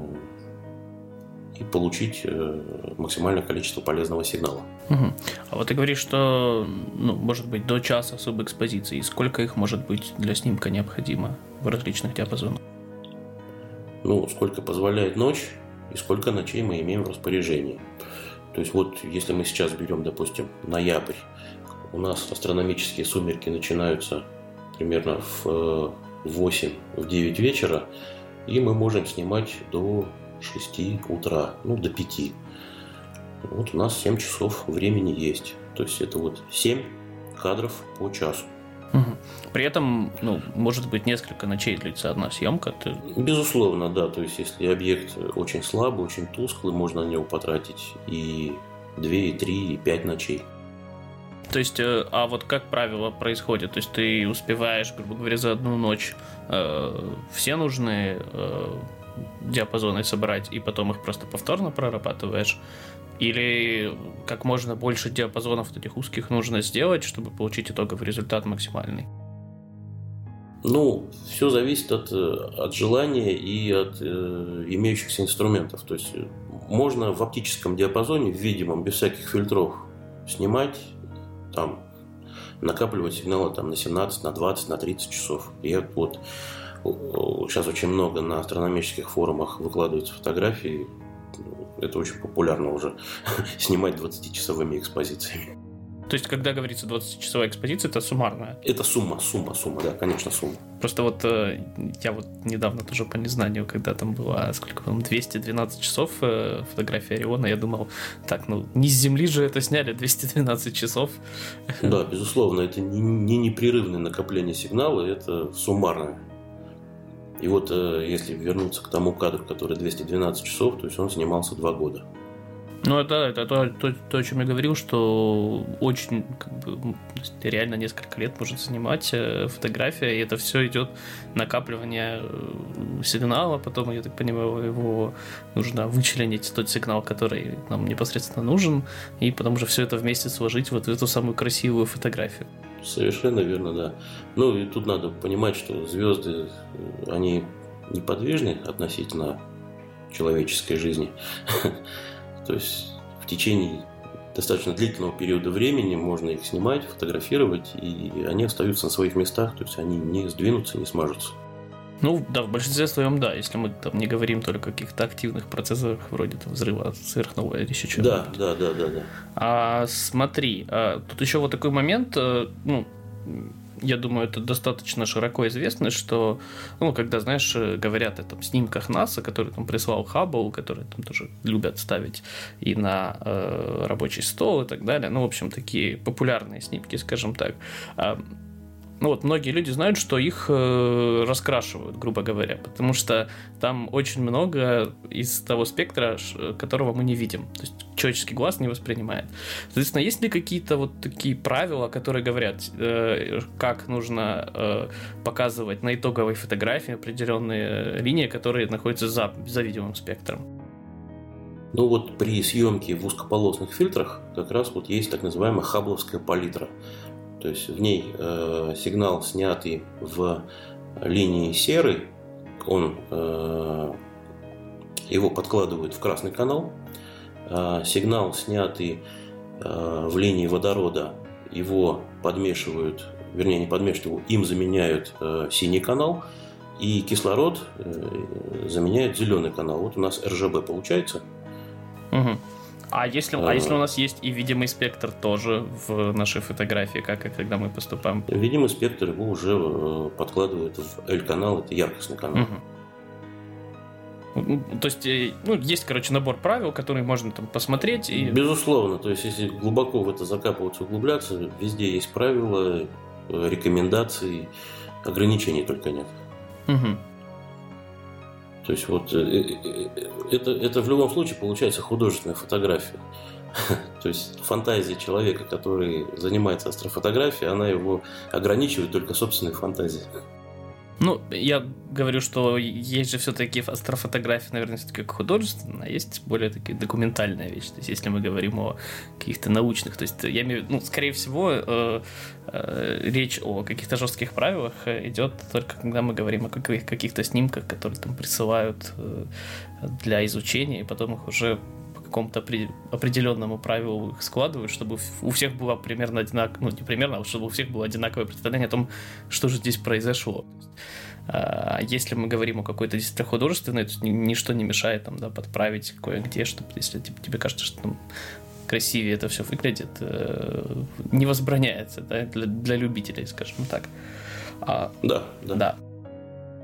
и получить максимальное количество полезного сигнала. Угу. А вот ты говоришь, что ну, может быть до часа субэкспозиции. И сколько их может быть для снимка необходимо в различных диапазонах? Ну, сколько позволяет ночь и сколько ночей мы имеем в распоряжении. То есть вот если мы сейчас берем, допустим, ноябрь, у нас астрономические сумерки начинаются примерно в в восемь, в девять вечера, и мы можем снимать до шести утра, ну, до пяти. Вот у нас семь часов времени есть. То есть это вот семь кадров по часу. Угу. При этом, ну, может быть, несколько ночей длится одна съемка. Ты... Безусловно, да. То есть если объект очень слабый, очень тусклый, можно на него потратить и две, и три, и пять ночей. То есть, а вот как правило происходит? То есть ты успеваешь, грубо говоря, за одну ночь э, все нужные э, диапазоны собрать, и потом их просто повторно прорабатываешь? Или как можно больше диапазонов вот этих узких нужно сделать, чтобы получить итоговый результат максимальный? Ну, все зависит от, от желания и от э, имеющихся инструментов. То есть можно в оптическом диапазоне, в видимом, без всяких фильтров снимать, там, накапливать сигналы там, на семнадцать, на двадцать, на тридцать часов. И вот сейчас очень много на астрономических форумах выкладываются фотографии. Это очень популярно уже снимать двадцатичасовыми экспозициями. То есть, когда говорится двадцатичасовая экспозиция, это суммарная? Это сумма, сумма, сумма, да, конечно, сумма. Просто вот э, я вот недавно тоже по незнанию, когда там было, сколько там, двести двенадцать часов э, фотографии Ориона, я думал, так, ну, не с Земли же это сняли, двести двенадцать часов. Да, безусловно, это не, не непрерывное накопление сигнала, это суммарное. И вот если вернуться к тому кадру, который двести двенадцать часов, то есть он снимался два года. Ну, это, это то, то, то, о чем я говорил, что очень, как бы, реально несколько лет может занимать фотография, и это все идет накапливание сигнала, потом, я так понимаю, его нужно вычленить, тот сигнал, который нам непосредственно нужен, и потом уже все это вместе сложить вот в эту самую красивую фотографию. Совершенно верно, да. Ну, и тут надо понимать, что звезды, они неподвижны относительно человеческой жизни. То есть в течение достаточно длительного периода времени можно их снимать, фотографировать, и они остаются на своих местах, то есть они не сдвинутся, не смажутся. Ну, да, в большинстве своем, да, если мы там не говорим только о каких-то активных процессах, вроде там, взрыва сверхновой или еще чего-то. Да, да, да, да, да. А смотри, а, тут еще вот такой момент, ну, я думаю, это достаточно широко известно, что, ну, когда, знаешь, говорят о там, снимках НАСА, который там прислал Хаббл, которые там тоже любят ставить и на э, рабочий стол и так далее, ну, в общем, такие популярные снимки, скажем так. Ну вот, многие люди знают, что их э, раскрашивают, грубо говоря, потому что там очень много из того спектра, которого мы не видим, то есть человеческий глаз не воспринимает. Соответственно, есть ли какие-то вот такие правила, которые говорят, э, как нужно э, показывать на итоговой фотографии определенные линии, которые находятся за, за видимым спектром? Ну вот при съемке в узкополосных фильтрах как раз вот есть так называемая хаббловская палитра. То есть в ней э, сигнал, снятый в линии серой, он, э, его подкладывают в красный канал. Э, сигнал, снятый э, в линии водорода, его подмешивают, вернее не подмешивают, его, им заменяют э, синий канал. И кислород э, заменяет зеленый канал. Вот у нас эр жэ бэ получается. Угу. А если, а если у нас есть и видимый спектр тоже в нашей фотографии, как и когда мы поступаем? Видимый спектр его уже подкладывают в L-канал, это яркостный канал. Угу. То есть, ну, есть, короче, набор правил, которые можно там посмотреть. И... Безусловно, то есть, если глубоко в это закапываться, углубляться, везде есть правила, рекомендации, ограничений только нет. Угу. То есть вот это, это в любом случае получается художественная фотография. То есть фантазия человека, который занимается астрофотографией, она его ограничивает только собственной фантазией. Ну, я говорю, что есть же все-таки астрофотография, наверное, все-таки как художественная, а есть более такие документальная вещь. То есть, если мы говорим о каких-то научных, то есть, я имею в виду, ну, скорее всего, э, э, речь о каких-то жестких правилах идет только когда мы говорим о каких-то снимках, которые там присылают э, для изучения, и потом их уже по какому-то определенному правилу их складывают, чтобы у всех было примерно одинаково, ну, не примерно, а чтобы у всех было одинаковое представление о том, что же здесь произошло. А если мы говорим о какой-то действительно художественной, то ничто не мешает там, да, подправить кое-где, чтобы, если тебе кажется, что там красивее это все выглядит, не возбраняется, да, для, для любителей, скажем так. А, да, да. да.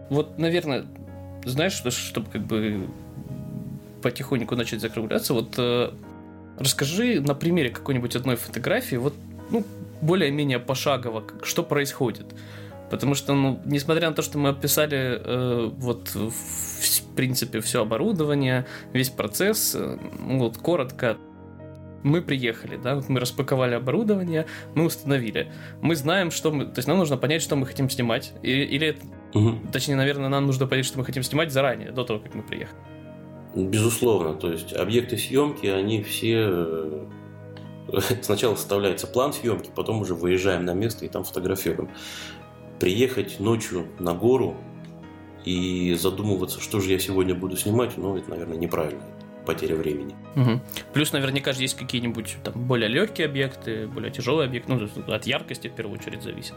Вот, наверное, знаешь, что, чтобы как бы потихоньку начать закругляться, вот э, расскажи на примере какой-нибудь одной фотографии, вот, ну, более-менее пошагово, что происходит. Потому что, ну, несмотря на то, что мы описали э, вот в, в принципе все оборудование, весь процесс, э, ну, вот коротко, мы приехали, да, вот мы распаковали оборудование, мы установили. Мы знаем, что мы... То есть нам нужно понять, что мы хотим снимать. Или, или угу. Точнее, наверное, нам нужно понять, что мы хотим снимать заранее, до того, как мы приехали. Безусловно. То есть объекты съемки, они все... Сначала составляется план съемки, потом уже выезжаем на место и там фотографируем. Приехать ночью на гору и задумываться, что же я сегодня буду снимать, ну, это, наверное, неправильно. Потеря времени. Угу. Плюс наверняка же есть какие-нибудь там более легкие объекты, более тяжелые объекты, ну, от яркости в первую очередь зависит.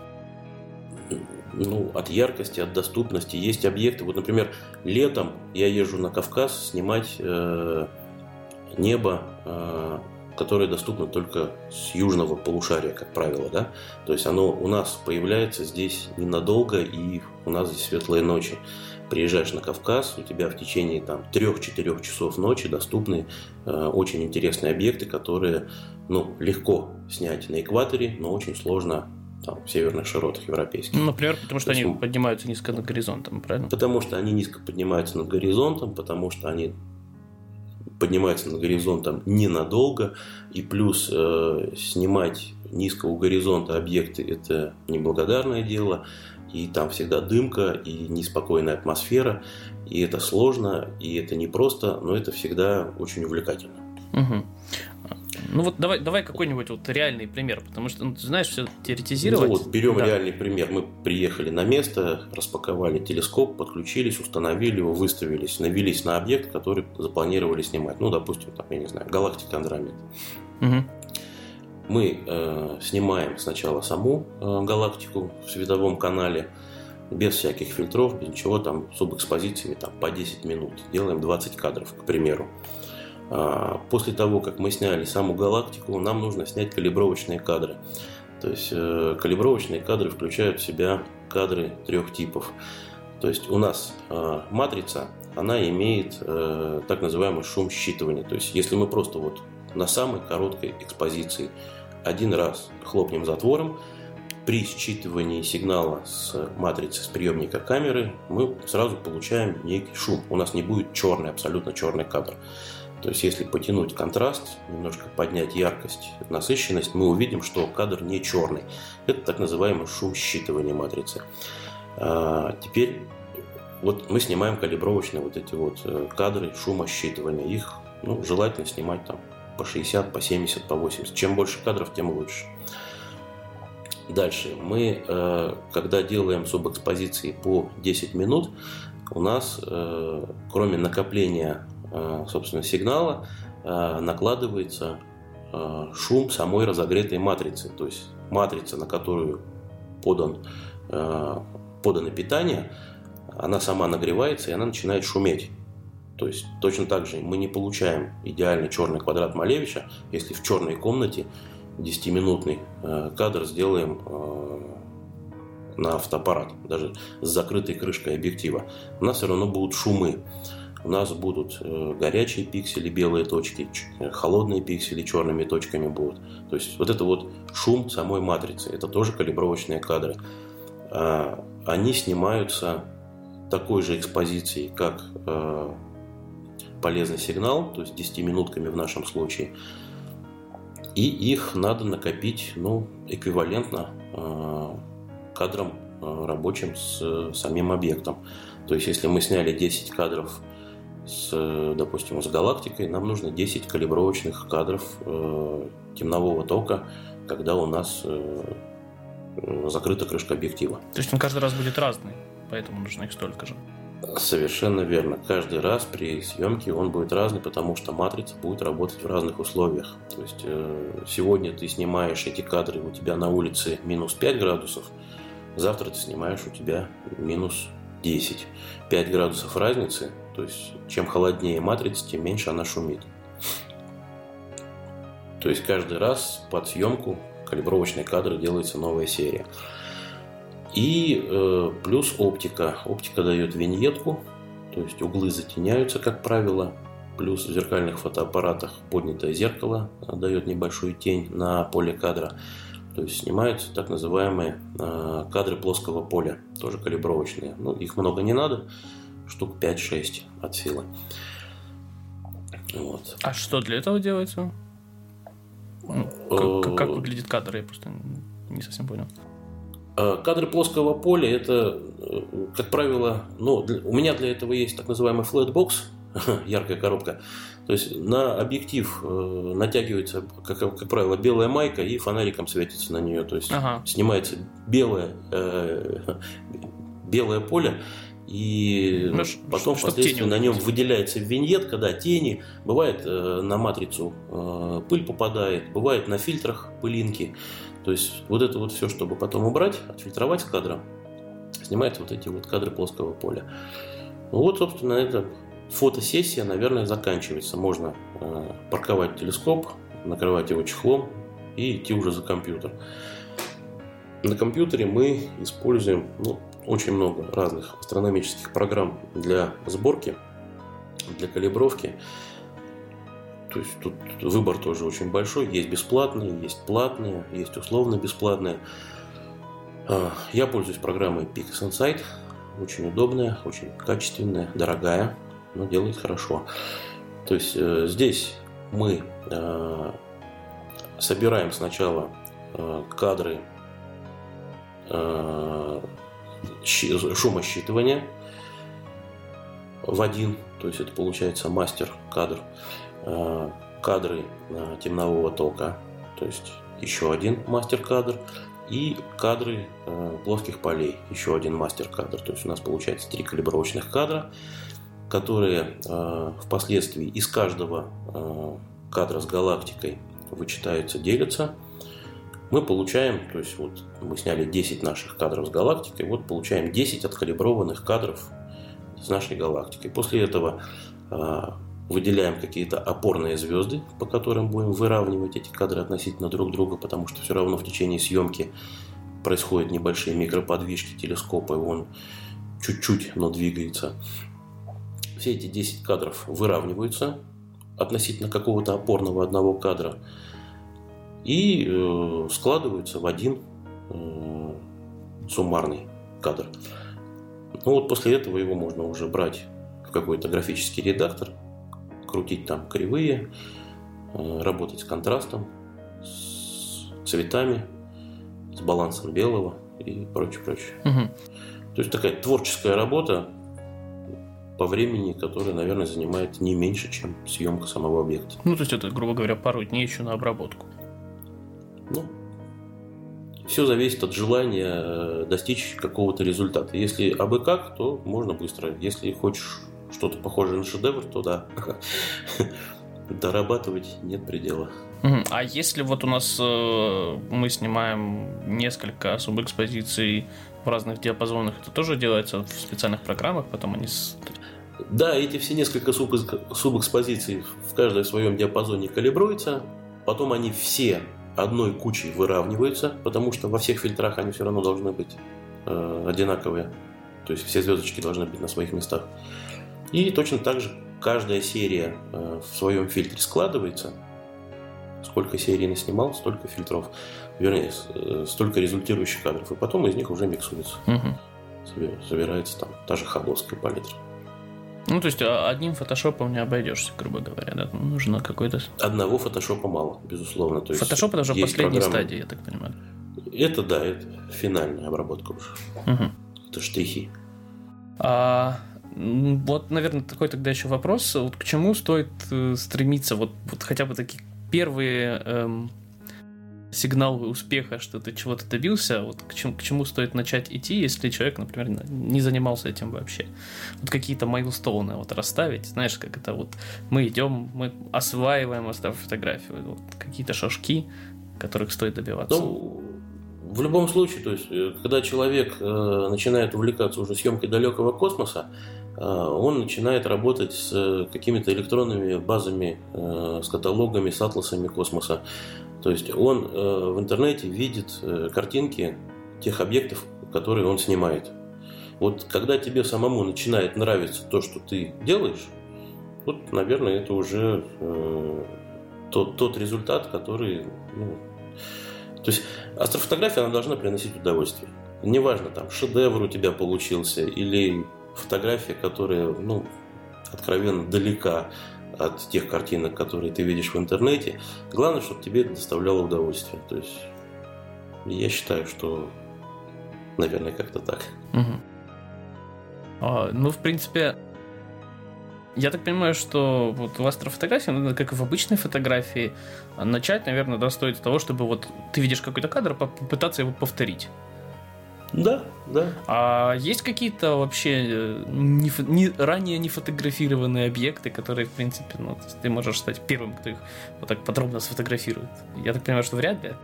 Ну, от яркости, от доступности. Есть объекты, вот, например, летом я езжу на Кавказ снимать э, небо, э, которое доступно только с южного полушария, как правило, да. То есть оно у нас появляется здесь ненадолго, и у нас здесь светлые ночи. Приезжаешь на Кавказ, у тебя в течение там трех-четырех часов ночи доступны э, очень интересные объекты, которые, ну, легко снять на экваторе, но очень сложно там, в северных широтах европейских. Ну, например, потому что То они есть, поднимаются низко над горизонтом, правильно? Потому что они низко поднимаются над горизонтом, потому что они поднимаются над горизонтом ненадолго, и плюс э, снимать низко у горизонта объекты – это неблагодарное дело. И там всегда дымка, и неспокойная атмосфера, и это сложно, и это непросто, но это всегда очень увлекательно. Угу. Ну вот давай, давай какой-нибудь вот реальный пример, потому что, ну, ты знаешь, все теоретизировать. Ну вот берем да. реальный пример. Мы приехали на место, распаковали телескоп, подключились, установили его, выставились, навелись на объект, который запланировали снимать. Ну, допустим, там, я не знаю, галактика Андромеда. Угу. Мы э, снимаем сначала саму э, галактику в световом канале, без всяких фильтров, без ничего, там, с субэкспозициями там, по десять минут. Делаем двадцать кадров, к примеру. А, после того, как мы сняли саму галактику, нам нужно снять калибровочные кадры. То есть э, калибровочные кадры включают в себя кадры трех типов. То есть у нас э, матрица, она имеет э, так называемый шум считывания. То есть если мы просто вот на самой короткой экспозиции один раз хлопнем затвором, при считывании сигнала с матрицы, с приемника камеры, мы сразу получаем некий шум. У нас не будет черный, абсолютно черный кадр. То есть если потянуть контраст, немножко поднять яркость, насыщенность, мы увидим, что кадр не черный. Это так называемый шум считывания матрицы. А теперь вот мы снимаем калибровочные вот эти вот кадры шума считывания. Их, ну, желательно снимать там по шестьдесят, по семьдесят, по восемьдесят. Чем больше кадров, тем лучше. Дальше. Мы, когда делаем субэкспозиции по десять минут, у нас, кроме накопления, собственно, сигнала, накладывается шум самой разогретой матрицы. То есть матрица, на которую подан, подано питание, она сама нагревается, и она начинает шуметь. То есть точно так же мы не получаем идеальный черный квадрат Малевича, если в черной комнате десятиминутный кадр сделаем на фотоаппарат, даже с закрытой крышкой объектива. У нас все равно будут шумы. У нас будут горячие пиксели, белые точки, холодные пиксели, черными точками будут. То есть вот это вот шум самой матрицы, это тоже калибровочные кадры. Они снимаются такой же экспозицией, как полезный сигнал, то есть десятиминутками в нашем случае. И их надо накопить, ну, эквивалентно э, кадрам э, рабочим с самим объектом. То есть если мы сняли десять кадров с, допустим, с галактикой, нам нужно десять калибровочных кадров э, темнового тока, когда у нас э, закрыта крышка объектива. То есть он каждый раз будет разный, поэтому нужно их столько же. Совершенно верно. Каждый раз при съемке он будет разный, потому что матрица будет работать в разных условиях. То есть э, сегодня ты снимаешь эти кадры, у тебя на улице минус пять градусов, завтра ты снимаешь, у тебя минус десять. пять градусов разницы, то есть чем холоднее матрица, тем меньше она шумит. То есть каждый раз под съемку калибровочные кадры делается новая серия. И э, плюс оптика. Оптика дает виньетку, то есть углы затеняются, как правило. Плюс в зеркальных фотоаппаратах поднятое зеркало дает небольшую тень на поле кадра. То есть снимаются так называемые э, кадры плоского поля, тоже калибровочные. Ну, их много не надо, штук пять-шесть от силы. Вот. А что для этого делается? Ну, как, как выглядит кадр? Я просто не совсем понял. Кадры плоского поля — это, как правило, ну, для, у меня для этого есть так называемый флетбокс, яркая коробка. То есть на объектив э, натягивается, как, как правило, белая майка и фонариком светится на нее. То есть ага. снимается белое, э, белое поле, и ну, потом что, впоследствии на нем выделяется виньетка, да, тени. Бывает э, на матрицу э, пыль попадает, бывает на фильтрах пылинки. То есть вот это вот все, чтобы потом убрать, отфильтровать с кадра, снимается вот эти вот кадры плоского поля. Ну вот, собственно, эта фотосессия, наверное, заканчивается. Можно э, парковать телескоп, накрывать его чехлом и идти уже за компьютер. На компьютере мы используем ну, очень много разных астрономических программ для сборки, для калибровки. То есть тут выбор тоже очень большой. Есть бесплатные, есть платные, есть условно бесплатные. Я пользуюсь программой PixInsight. Очень удобная, очень качественная, дорогая, но делает хорошо. То есть здесь мы собираем сначала кадры шумосчитывания в один. То есть это получается мастер-кадр. Кадры темнового тока, то есть еще один мастер-кадр, и кадры плоских полей, еще один мастер-кадр. То есть у нас получается три калибровочных кадра, которые впоследствии из каждого кадра с галактикой вычитаются, делятся. Мы получаем, то есть вот мы сняли десять наших кадров с галактикой, вот получаем десять откалиброванных кадров с нашей галактикой. После этого выделяем какие-то опорные звезды, по которым будем выравнивать эти кадры относительно друг друга, потому что все равно в течение съемки происходят небольшие микроподвижки телескопа, и он чуть-чуть, но двигается. Все эти десять кадров выравниваются относительно какого-то опорного одного кадра и э, складываются в один э, суммарный кадр. Ну вот после этого его можно уже брать в какой-то графический редактор, крутить там кривые, работать с контрастом, с цветами, с балансом белого и прочее, прочее. Угу. То есть такая творческая работа по времени, которая, наверное, занимает не меньше, чем съемка самого объекта. Ну, то есть это, грубо говоря, пару дней еще на обработку. Ну, все зависит от желания достичь какого-то результата. Если абы как, то можно быстро. Если хочешь что-то похожее на шедевр, то да, дорабатывать нет предела. А если вот у нас э, мы снимаим несколько субэкспозиций в разных диапазонах, это тоже делается в специальных программах, потом они... С... Да, эти все несколько субэкспозиций в каждой в своем диапазоне калибруются, потом они все одной кучей выравниваются, потому что во всех фильтрах они все равно должны быть э, одинаковые, то есть все звездочки должны быть на своих местах. И точно так же каждая серия э, в своем фильтре складывается. Сколько серий наснимал, столько фильтров. Вернее, э, столько результирующих кадров. И потом из них уже миксуется. Угу. Собирается там та же хабловская палитра. Ну, то есть одним фотошопом не обойдешься, грубо говоря, да? Нужно какой-то... Одного фотошопа мало, безусловно. То есть фотошоп это уже последняя программы... стадия, я так понимаю. Это да, это финальная обработка уже. Угу. Это штрихи. А... Вот, наверное, такой тогда еще вопрос. Вот к чему стоит э, стремиться? Вот, вот хотя бы такие первые эм, сигналы успеха, что ты чего-то добился. Вот к чему, к чему стоит начать идти, если человек, например, не занимался этим вообще? Вот какие-то майлстоуны вот расставить. Знаешь, как это вот мы идем, мы осваиваем астрофотографию. Вот какие-то шажки, которых стоит добиваться. Ну, в любом случае, то есть, когда человек э, начинает увлекаться уже съемкой далекого космоса, э, он начинает работать с какими-то электронными базами, э, с каталогами, с атласами космоса. То есть он э, в интернете видит э, картинки тех объектов, которые он снимает. Вот когда тебе самому начинает нравиться то, что ты делаешь, вот, наверное, это уже э, тот, тот результат, который... Ну, то есть астрофотография, она должна приносить удовольствие. Неважно, там, шедевр у тебя получился или фотография, которая, ну, откровенно далека от тех картинок, которые ты видишь в интернете. Главное, чтобы тебе это доставляло удовольствие. То есть я считаю, что, наверное, как-то так. Угу. А, ну, в принципе, я так понимаю, что вот в астрофотографии, ну, как и в обычной фотографии, начать, наверное, да, стоит с того, чтобы вот ты видишь какой-то кадр, попытаться его повторить. Да, да. А есть какие-то вообще не, не, ранее не фотографированные объекты, которые, в принципе, ну, ты можешь стать первым, кто их вот так подробно сфотографирует? Я так понимаю, что вряд ли.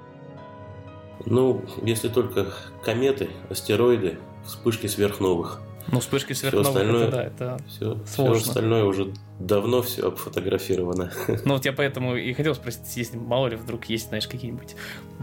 Ну, если только кометы, астероиды, вспышки сверхновых. Ну, вспышки сверхновых, это да, это все, сложно. Все остальное уже давно все обфотографировано. Ну, вот я поэтому и хотел спросить, если мало ли вдруг есть, знаешь, какие-нибудь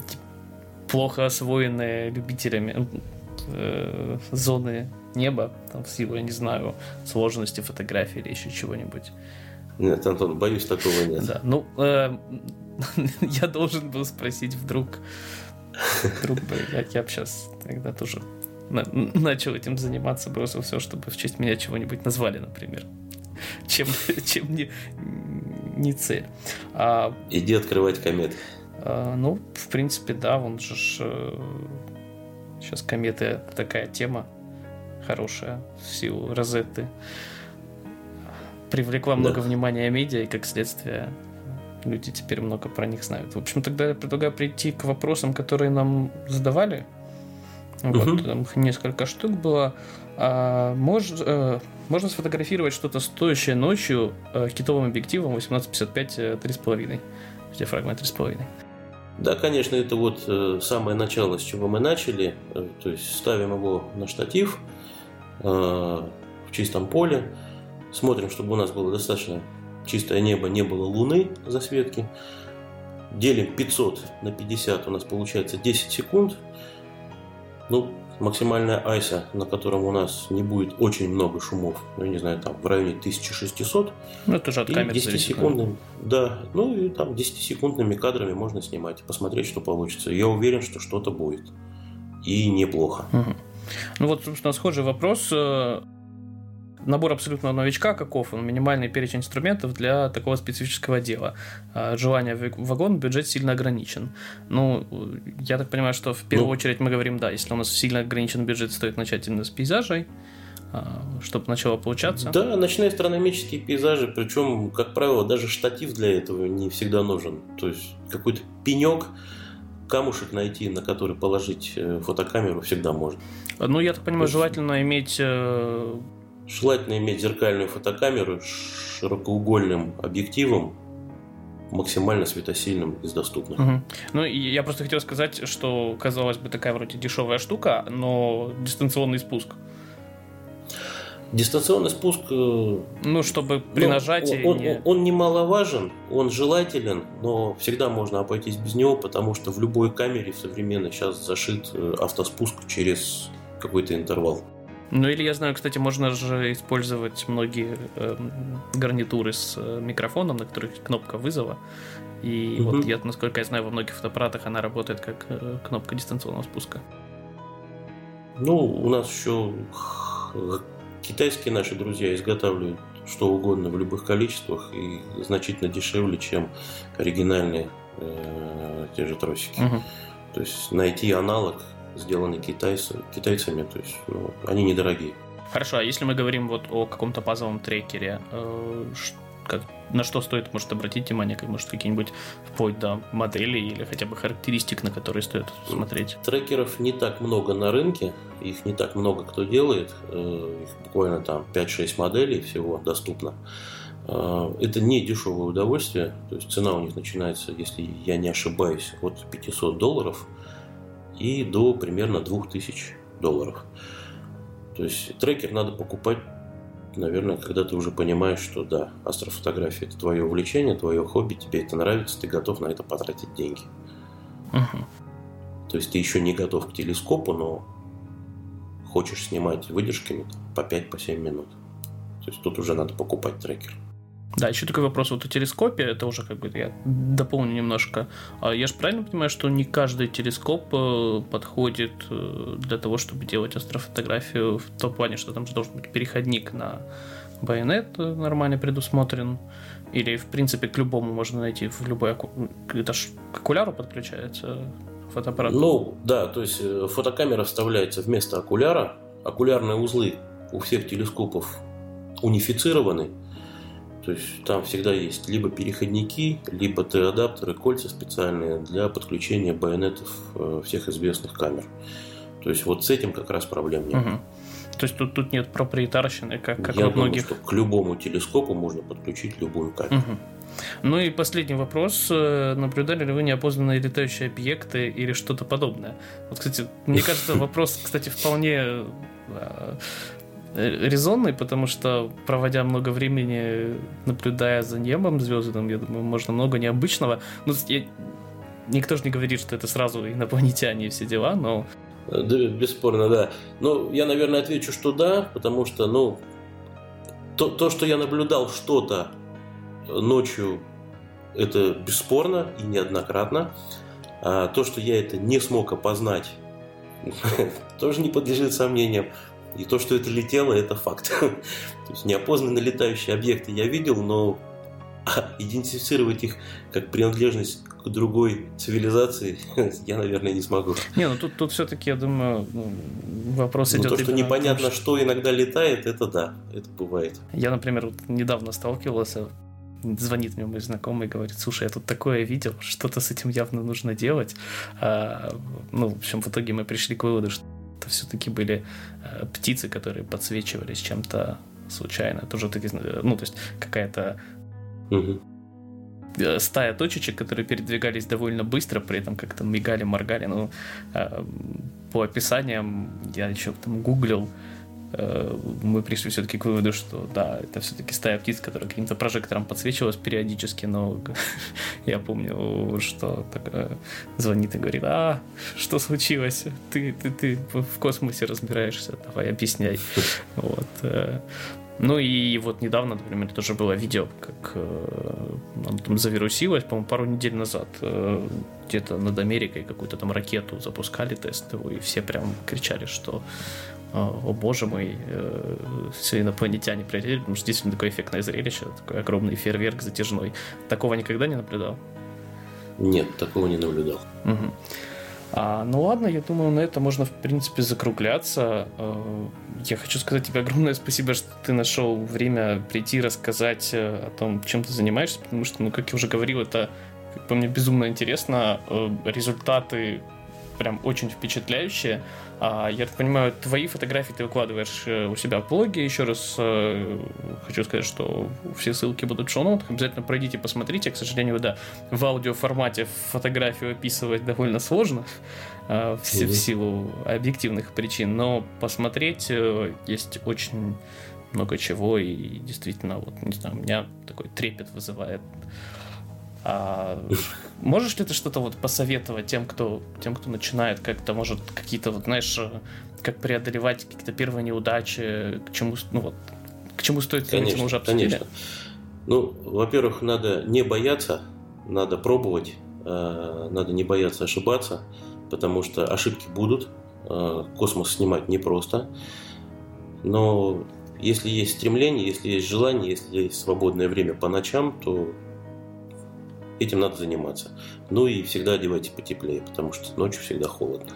плохо освоенные любителями э, зоны неба, там, в силу, я не знаю, сложности фотографии или еще чего-нибудь. Нет, Антон, боюсь, такого нет. Да, ну, э, я должен был спросить, вдруг, вдруг бы я, я бы сейчас тогда тоже на, начал этим заниматься, бросил все, чтобы в честь меня чего-нибудь назвали, например. Чем, чем не, не цель. А, Иди открывать кометы. А, ну, в принципе, да, вон же ж, э, сейчас кометы такая тема хорошая в силу Розетты. Привлекла да. много внимания медиа, и как следствие люди теперь много про них знают. В общем, тогда я предлагаю прийти к вопросам, которые нам задавали. Вот, угу. Там их несколько штук было. А, мож, э, можно сфотографировать что-то стоящее ночью э, китовым объективом восемнадцать пятьдесят пять три с половиной, диафрагма три с половиной. Да, конечно, это вот э, самое начало, с чего мы начали. Э, то есть ставим его на штатив э, в чистом поле, смотрим, чтобы у нас было достаточно чистое небо, не было луны засветки. Делим пятьсот на пятьдесят, у нас получается десять секунд. Ну, максимальная айса, на котором у нас не будет очень много шумов, ну, я не знаю, там в районе тысяча шестьсот. Ну, это же от камеры десятисекундными, да, ну и там десятисекундными кадрами можно снимать, посмотреть, что получится. Я уверен, что что-то будет. И неплохо. Угу. Ну вот, собственно, схожий вопрос. Набор абсолютного новичка каков? Он минимальный перечень инструментов для такого специфического дела. Желание в вагон, бюджет сильно ограничен. Ну, я так понимаю, что в первую ну, очередь мы говорим, да, если у нас сильно ограничен бюджет, стоит начать именно с пейзажей, чтобы начало получаться. Да, ночные астрономические пейзажи, причем, как правило, даже штатив для этого не всегда нужен. То есть какой-то пенек, камушек найти, на который положить фотокамеру, всегда можно. Ну, я так понимаю, желательно иметь... Желательно иметь зеркальную фотокамеру с широкоугольным объективом, максимально светосильным из доступных. Угу. Ну, я просто хотел сказать, что, казалось бы, такая вроде дешевая штука, но дистанционный спуск. Дистанционный спуск... Ну, чтобы при ну, нажатии... Он, не... он, он немаловажен, он желателен, но всегда можно обойтись без него, потому что в любой камере современной сейчас зашит автоспуск через какой-то интервал. Ну или я знаю, кстати, можно же использовать многие э, гарнитуры с э, микрофоном, на которых кнопка вызова. И mm-hmm. вот я, насколько я знаю, во многих фотоаппаратах она работает как э, кнопка дистанционного спуска. Ну, у нас еще китайские наши друзья изготавливают что угодно в любых количествах и значительно дешевле, чем оригинальные э, те же тросики. Mm-hmm. То есть найти аналог, сделаны китайцы, китайцами, то есть ну, они недорогие. Хорошо, а если мы говорим вот о каком-то базовом трекере, э, как, на что стоит, может, обратить внимание, как, может, какие-нибудь вплоть до моделей или хотя бы характеристик, на которые стоит смотреть? Трекеров не так много на рынке, их не так много кто делает, э, их буквально там пять-шесть моделей всего доступно. Э, это не дешевое удовольствие, то есть цена у них начинается, если я не ошибаюсь, от пятьсот долларов и до примерно две тысячи долларов. То есть трекер надо покупать, наверное, когда ты уже понимаешь, что да, астрофотография – это твое увлечение, твое хобби, тебе это нравится, ты готов на это потратить деньги. Uh-huh. То есть ты еще не готов к телескопу, но хочешь снимать выдержками по пять-семь минут. То есть тут уже надо покупать трекер. Да, еще такой вопрос вот о телескопе, это уже как бы я дополню немножко. Я же правильно понимаю, что не каждый телескоп подходит для того, чтобы делать астрофотографию в том плане, что там же должен быть переходник на байонет нормально предусмотрен, или в принципе к любому можно найти, в любой оку... это ж к окуляру подключается фотоаппарат? Ну, да, то есть фотокамера вставляется вместо окуляра, окулярные узлы у всех телескопов унифицированы. То есть там всегда есть либо переходники, либо Т-адаптеры, кольца специальные для подключения байонетов всех известных камер. То есть вот с этим как раз проблем нет. Угу. То есть тут, тут нет проприетарщины, как, как Я во думаю, многих... что к любому телескопу можно подключить любую камеру. Угу. Ну и последний вопрос. Наблюдали ли вы неопознанные летающие объекты или что-то подобное? Вот, кстати, мне кажется, вопрос, кстати, вполне резонный, потому что, проводя много времени, наблюдая за небом звездным, я думаю, можно много необычного. Ну, я... никто же не говорит, что это сразу инопланетяне и все дела, но... Да, бесспорно, да. Ну, я, наверное, отвечу, что да, потому что, ну, то, то что я наблюдал что-то ночью, это бесспорно и неоднократно. А то, что я это не смог опознать, тоже не подлежит сомнениям. И то, что это летело, это факт. То есть неопознанные летающие объекты я видел, но идентифицировать их как принадлежность к другой цивилизации я, наверное, не смогу. Не, ну тут, тут все-таки, я думаю, вопрос ну, идет... То, что непонятно, что... что иногда летает, это да, это бывает. Я, например, вот недавно сталкивался, звонит мне мой знакомый и говорит: слушай, я тут такое видел, что-то с этим явно нужно делать. А, ну, в общем, в итоге мы пришли к выводу, что это все-таки были э, птицы, которые подсвечивались чем-то случайно. Тоже таки, ну, то есть какая-то угу. стая точечек, которые передвигались довольно быстро, при этом как-то мигали, моргали. Ну, э, по описаниям я еще там гуглил, э, мы пришли все-таки к выводу, что да, это все-таки стая птиц, которая каким-то прожектором подсвечивалась периодически, но я помню, что так, э, звонит и говорит: а, что случилось? Ты, ты, ты в космосе разбираешься, давай объясняй. Вот. Э, Ну и вот недавно, например, тоже было видео, как э, оно там завирусилось, по-моему, пару недель назад. Э, где-то над Америкой какую-то там ракету запускали тестовую, и все прям кричали, что э, о боже мой, э, все инопланетяне прилетели, потому что действительно такое эффектное зрелище, такой огромный фейерверк затяжной. Такого никогда не наблюдал? Нет, такого не наблюдал. Угу. А, ну ладно, я думаю, на это можно, в принципе, закругляться. Я хочу сказать тебе огромное спасибо, что ты нашел время прийти рассказать о том, чем ты занимаешься, потому что, ну, как я уже говорил, это, как по мне, безумно интересно. Результаты прям очень впечатляющие. А, я так понимаю, твои фотографии ты выкладываешь у себя в блоге. Еще раз э, хочу сказать, что все ссылки будут в шоу-нотах. Обязательно пройдите, посмотрите. К сожалению, да, в аудиоформате фотографию описывать довольно сложно э, в, mm-hmm. в силу объективных причин. Но посмотреть э, есть очень много чего. И действительно, вот, не знаю, у меня такой трепет вызывает. А можешь ли ты что-то вот посоветовать тем, кто, тем, кто начинает как-то, может, какие-то, вот, знаешь, как преодолевать какие-то первые неудачи, к чему, ну, вот, к чему стоит стремиться, мы уже обсудили? Конечно. Ну, во-первых, надо не бояться, надо пробовать, надо не бояться ошибаться, потому что ошибки будут, космос снимать непросто, но если есть стремление, если есть желание, если есть свободное время по ночам, то этим надо заниматься. Ну и всегда одевайтесь потеплее, потому что ночью всегда холодно.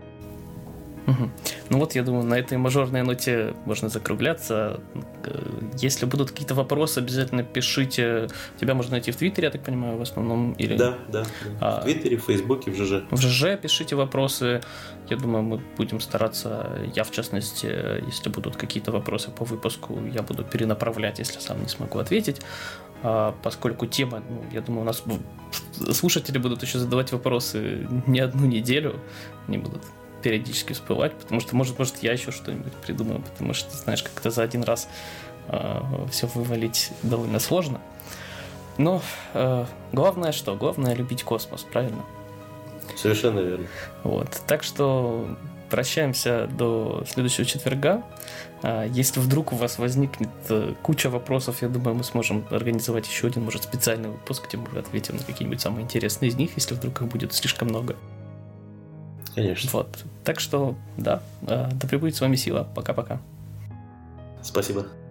Угу. Ну вот, я думаю, на этой мажорной ноте можно закругляться. Если будут какие-то вопросы, обязательно пишите. Тебя можно найти в Твиттере, я так понимаю, в основном? Или... Да, да. А... В Твиттере, в Фейсбуке, в ЖЖ. В ЖЖ пишите вопросы. Я думаю, мы будем стараться, я в частности, если будут какие-то вопросы по выпуску, я буду перенаправлять, если сам не смогу ответить. А, поскольку тема, ну, я думаю, у нас слушатели будут еще задавать вопросы не одну неделю, они будут периодически всплывать, потому что, может, может, я еще что-нибудь придумаю, потому что, знаешь, как-то за один раз э, все вывалить довольно сложно. Но э, главное что? Главное любить космос, правильно? Совершенно верно. Вот. Так что прощаемся до следующего четверга. Если вдруг у вас возникнет куча вопросов, я думаю, мы сможем организовать еще один, может, специальный выпуск, где мы ответим на какие-нибудь самые интересные из них, если вдруг их будет слишком много. Конечно. Вот. Так что, да, да пребудет с вами сила. Пока-пока. Спасибо.